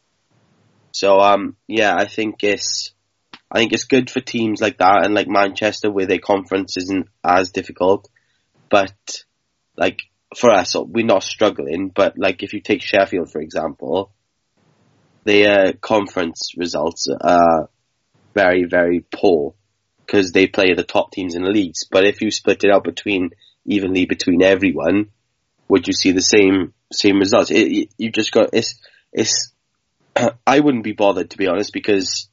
C: I think it's good for teams like that and like Manchester, where their conference isn't as difficult. But for us, we're not struggling. But if you take Sheffield, for example, their conference results are very, very poor because they play the top teams in the leagues. But if you split it out evenly between everyone, would you see the same results? You just got it's. I wouldn't be bothered, to be honest, because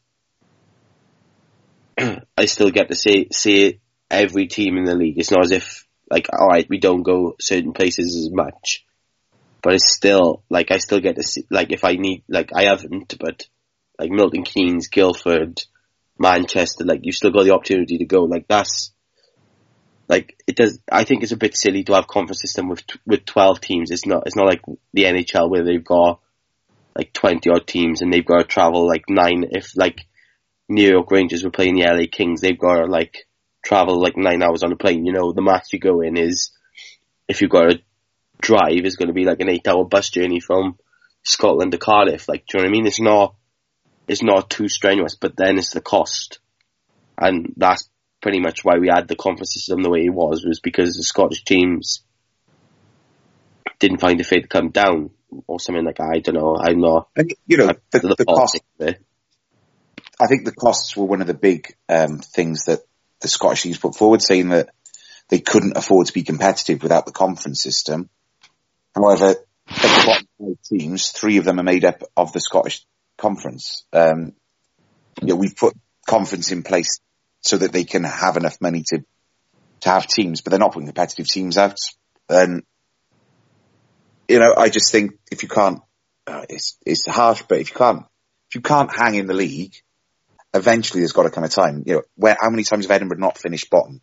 C: I still get to see every team in the league. It's not as if alright, we don't go certain places as much, but it's still I still get to see if I need I haven't, but Milton Keynes, Guildford, Manchester, you still got the opportunity to go. That's it does. I think it's a bit silly to have conference system with 12 teams. It's not like the NHL where they've got 20 odd teams and they've got to travel 9. If New York Rangers were playing the LA Kings, they've got to travel 9 hours on a plane. The max you go in is, if you've got to drive, is going to be an 8-hour bus journey from Scotland to Cardiff. Do you know what I mean? It's not too strenuous, but then it's the cost. And that's pretty much why we had the conference system the way it was because the Scottish teams didn't find it fair to come down or something like that. I don't know. I'm not.
A: And, the cost. I think the costs were one of the big things that the Scottish teams put forward, saying that they couldn't afford to be competitive without the conference system. However, at the bottom 5 teams, 3 of them are made up of the Scottish Conference. We've put conference in place so that they can have enough money to have teams, but they're not putting competitive teams out. And I just think if you can't, it's harsh, but if you can't hang in the league, eventually there's got to come a time. How many times have Edinburgh not finished bottom?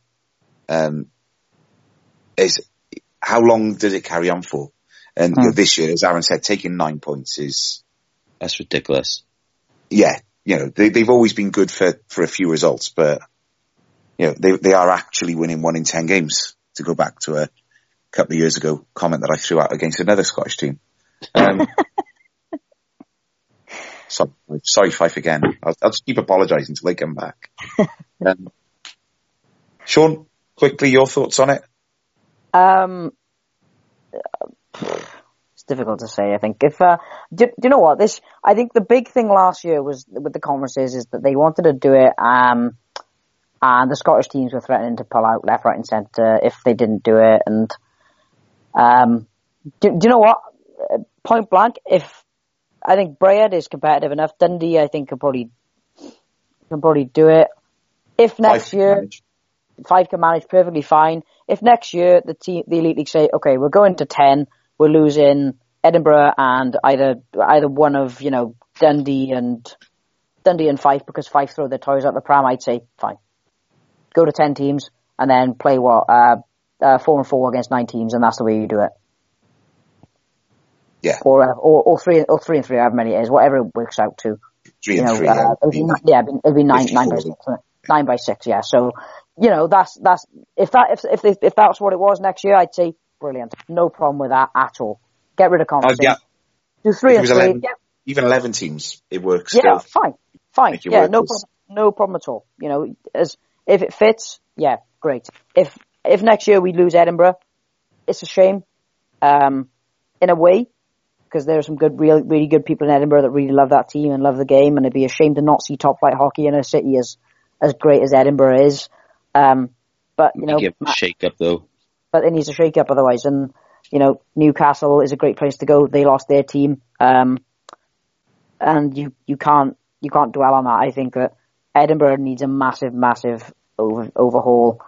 A: How long does it carry on for? And this year, as Aaron said, taking 9 points
C: that's ridiculous.
A: Yeah, they've always been good for a few results, but they are actually winning 1 in 10 games. To go back to a couple of years ago comment that I threw out against another Scottish team. Sorry, Fife again. I'll just keep apologising until they come back. Sean, quickly, your thoughts on it?
B: It's difficult to say. I think if do you know what I think the big thing last year was with the conferences is that they wanted to do it, and the Scottish teams were threatening to pull out left, right, and centre if they didn't do it. And do you know what? Point blank, if I think Bray is competitive enough, Dundee I think can probably do it. If next year 5 can manage perfectly fine. If next year the Elite League say, okay, we're going to 10, we're losing Edinburgh and either one of Dundee and Fife because Fife throw their toys out the pram, I'd say fine. Go to 10 teams and then play 4-4 against 9 teams, and that's the way you do it.
A: Yeah.
B: Or 3 and 3, however many it is, whatever it works out to.
C: 3 and 3.
B: It'll be 9 by 6. 9 by 6, yeah. So, that's if that's what it was next year, I'd say brilliant. No problem with that at all. Get rid of conference. Do 3 and 3.
A: Even 11 teams, it works.
B: Yeah,
A: still.
B: Fine. Yeah, no problem at all. If it fits, yeah, great. If next year we lose Edinburgh, it's a shame. In a way, because there are some really good people in Edinburgh that really love that team and love the game, and it'd be a shame to not see top flight hockey in a city as great as Edinburgh is. But
C: give a shake up though.
B: But it needs a shake up otherwise, and Newcastle is a great place to go. They lost their team, and you can't dwell on that. I think that Edinburgh needs a massive overhaul.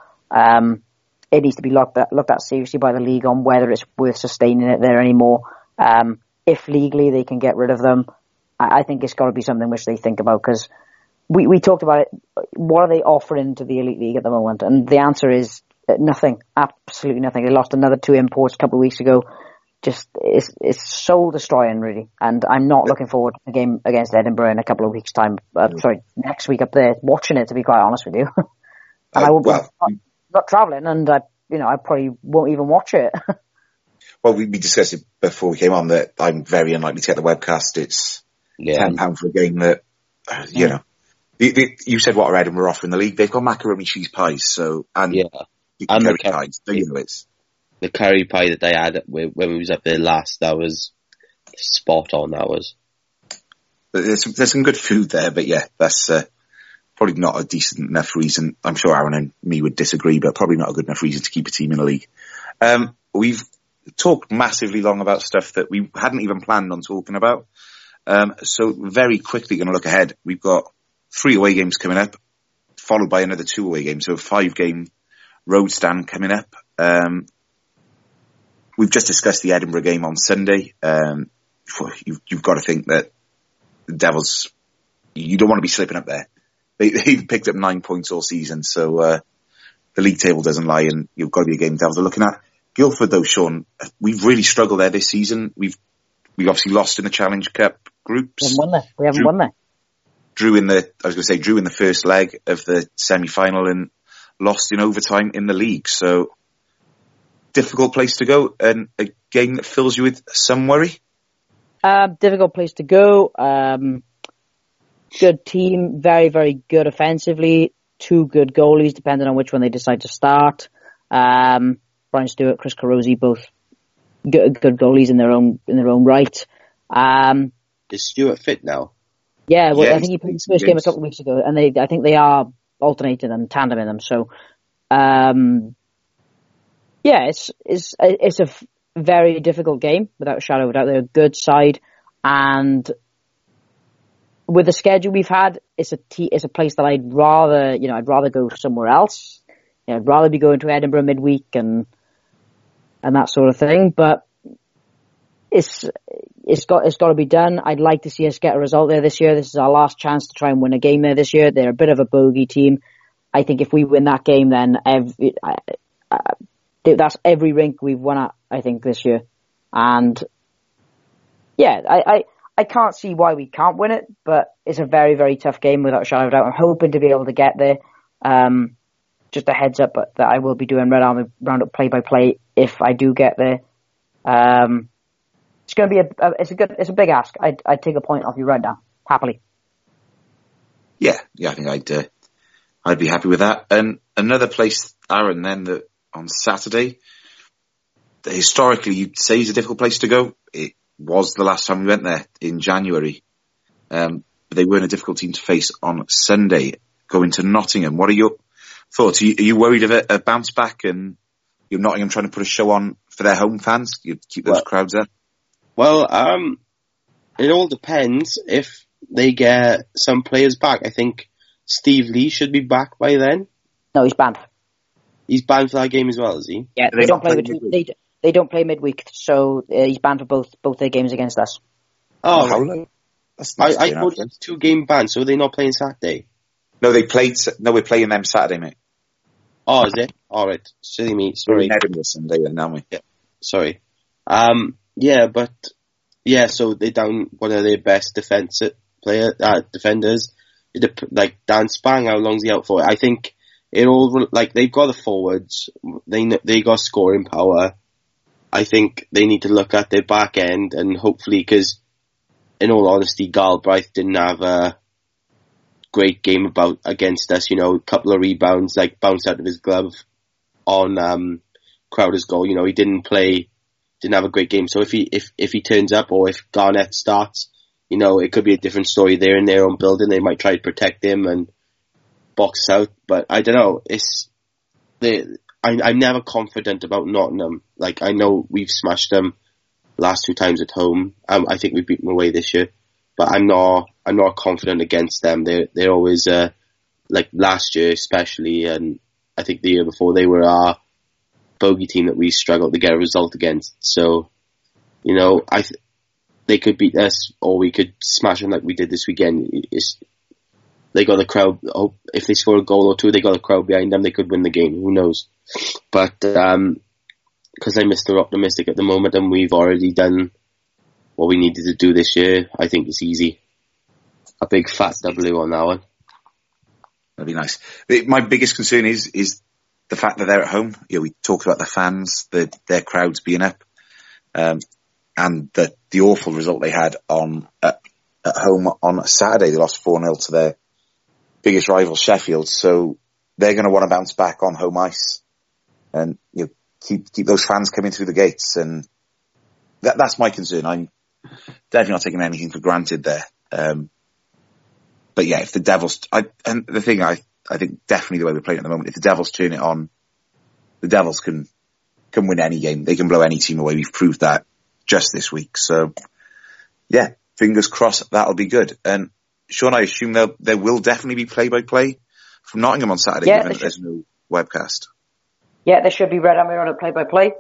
B: It needs to be looked at seriously by the league on whether it's worth sustaining it there anymore. If legally they can get rid of them, I think it's got to be something which they think about, because we talked about it. What are they offering to the Elite League at the moment? And the answer is nothing. Absolutely nothing. They lost another 2 imports a couple of weeks ago. Just it's soul destroying, really. And I'm not looking forward to the game against Edinburgh in a couple of weeks' time. Next week up there, watching it, to be quite honest with you. And I will be not travelling, and I probably won't even watch it.
A: Well, we discussed it before we came on that I'm very unlikely to get the webcast. It's £10 for a game that, you said what are Edinburgh offering the league? They've got macaroni cheese pies, and curry pies. So, it's
C: the curry pie that they had when we was up there last. That was spot on. That was.
A: There's some good food there, but yeah, that's probably not a decent enough reason. I'm sure Aaron and me would disagree, but probably not a good enough reason to keep a team in the league. We've talked massively long about stuff that we hadn't even planned on talking about. So very quickly going to look ahead. We've got 3 away games coming up, followed by another 2 away games. So a 5-game road stand coming up. We've just discussed the Edinburgh game on Sunday. You've got to think that the Devils, you don't want to be slipping up there. They've picked up 9 points all season, so the league table doesn't lie, and you've got to be a game Devils are looking at. Guildford, though, Sean, we've really struggled there this season. We've obviously lost in the Challenge Cup groups.
B: We haven't won there.
A: Drew in the first leg of the semi-final and lost in overtime in the league. So difficult place to go, and a game that fills you with some worry.
B: Difficult place to go. Good team, very, very good offensively. 2 good goalies, depending on which one they decide to start. Brian Stewart, Chris Carosi, both good goalies in their own right.
C: Is Stuart fit now?
B: Yeah, well,
A: Yeah,
B: I think he played his first game a couple of weeks ago, and I think they are alternating them, tandeming them. So, yeah, it's a very difficult game without a shadow of a doubt. They're a good side, and with the schedule we've had, it's a place that I'd rather go somewhere else. I'd rather be going to Edinburgh midweek and that sort of thing. But it's got to be done. I'd like to see us get a result there this year. This is our last chance to try and win a game there this year. They're a bit of a bogey team. I think if we win that game, then that's every rink we've won at, I think, this year. And yeah, I can't see why we can't win it, but it's a very, very tough game without a shadow of a doubt. I'm hoping to be able to get there. Just a heads up that I will be doing Red Army Roundup play-by-play if I do get there. It's going to be it's a big ask. I'd take a point off you right now, happily.
A: Yeah, I think I'd be happy with that. And another place, Aaron, then that on Saturday, that historically you'd say is a difficult place to go. It was the last time we went there in January. But they weren't a difficult team to face on Sunday, going to Nottingham. What are your thoughts? Are you worried of a bounce back and you're Nottingham trying to put a show on for their home fans? You keep those crowds there?
C: Well, it all depends if they get some players back. I think Steve Lee should be back by then.
B: No, he's banned.
C: He's banned for that game as well, is he?
B: Yeah, they don't play midweek, so he's banned for both their games against us.
C: Oh,
A: right. That's nice.
C: I thought it was 2-game ban, so they're not playing Saturday.
A: No, we're playing them Saturday, mate.
C: Oh, is it? Alright, silly me, sorry.
A: We're in Edinburgh Sunday then, aren't we?
C: Yeah, sorry. So they're down one of their best defenders. Like Dan Spang, how long's he out for? I think it all, like, they've got the forwards, they got scoring power. I think they need to look at their back end and hopefully, because in all honesty, Galbraith didn't have a great game against us, a couple of rebounds, like, bounced out of his glove on, Crowder's goal. He didn't have a great game. So if he turns up, or if Garnett starts, it could be a different story there in their own building. They might try to protect him and box out, but I don't know. I'm never confident about Nottingham. Like, I know we've smashed them last 2 times at home. I think we've beaten them away this year, but I'm not confident against them. They're always, like last year especially, and I think the year before, they were our bogey team that we struggled to get a result against. So, they could beat us, or we could smash them like we did this weekend. They got the crowd. If they score a goal or 2, they got a crowd behind them. They could win the game. Who knows? But because I'm Mr. Optimistic at the moment, and we've already done what we needed to do this year, I think it's easy. A big fat W on that one.
A: That'd be nice. My biggest concern is the fact that they're at home. We talked about the fans, their crowds being up, and the awful result they had at home on Saturday. They lost 4-0 to their biggest rival, Sheffield. So they're going to want to bounce back on home ice and keep those fans coming through the gates. And that's my concern. I'm definitely not taking anything for granted there. But yeah, if the Devils, I think definitely the way we're playing at the moment, if the Devils turn it on, the Devils can win any game. They can blow any team away. We've proved that just this week. So yeah, fingers crossed that'll be good. And Sean, I assume there will definitely be play-by-play from Nottingham on Saturday, even if there's no webcast.
B: Yeah, there should be Red Army Roundup play-by-play.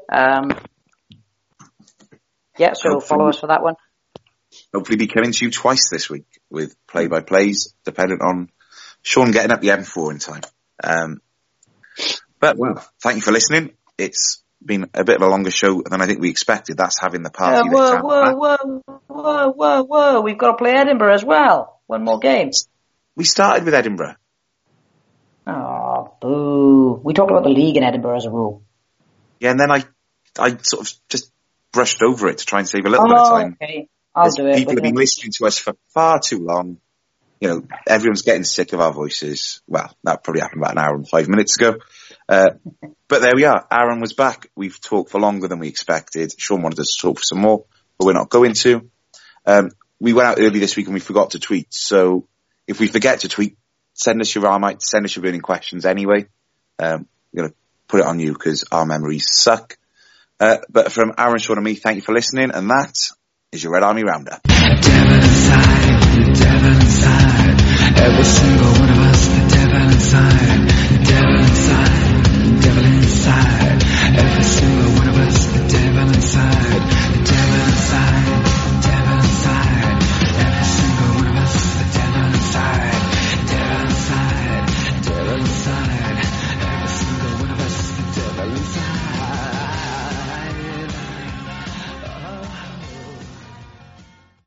B: So follow us for that one.
A: Hopefully be coming to you twice this week with play-by-plays, dependent on Sean getting up the M4 in time. But thank you for listening. It's been a bit of a longer show than I think we expected. That's having the party.
B: Whoa. We've got to play Edinburgh as well. One more game.
A: We started with Edinburgh.
B: Oh, boo. We talked about the league in Edinburgh as a rule.
A: Yeah, and then I sort of just brushed over it to try and save a little bit of time.
B: Okay. I'll do it.
A: People have been listening to us for far too long. Everyone's getting sick of our voices. Well, that probably happened about an hour and 5 minutes ago. But there we are. Aaron was back. We've talked for longer than we expected. Sean wanted us to talk for some more, but we're not going to. We went out early this week and we forgot to tweet. So if we forget to tweet, send us your Armite, send us your burning questions anyway. We're going to put it on you because our memories suck. But from Aaron, Sean and me, thank you for listening. And that is your Red Army Roundup.
D: The devil inside, every single one of us, the devil inside.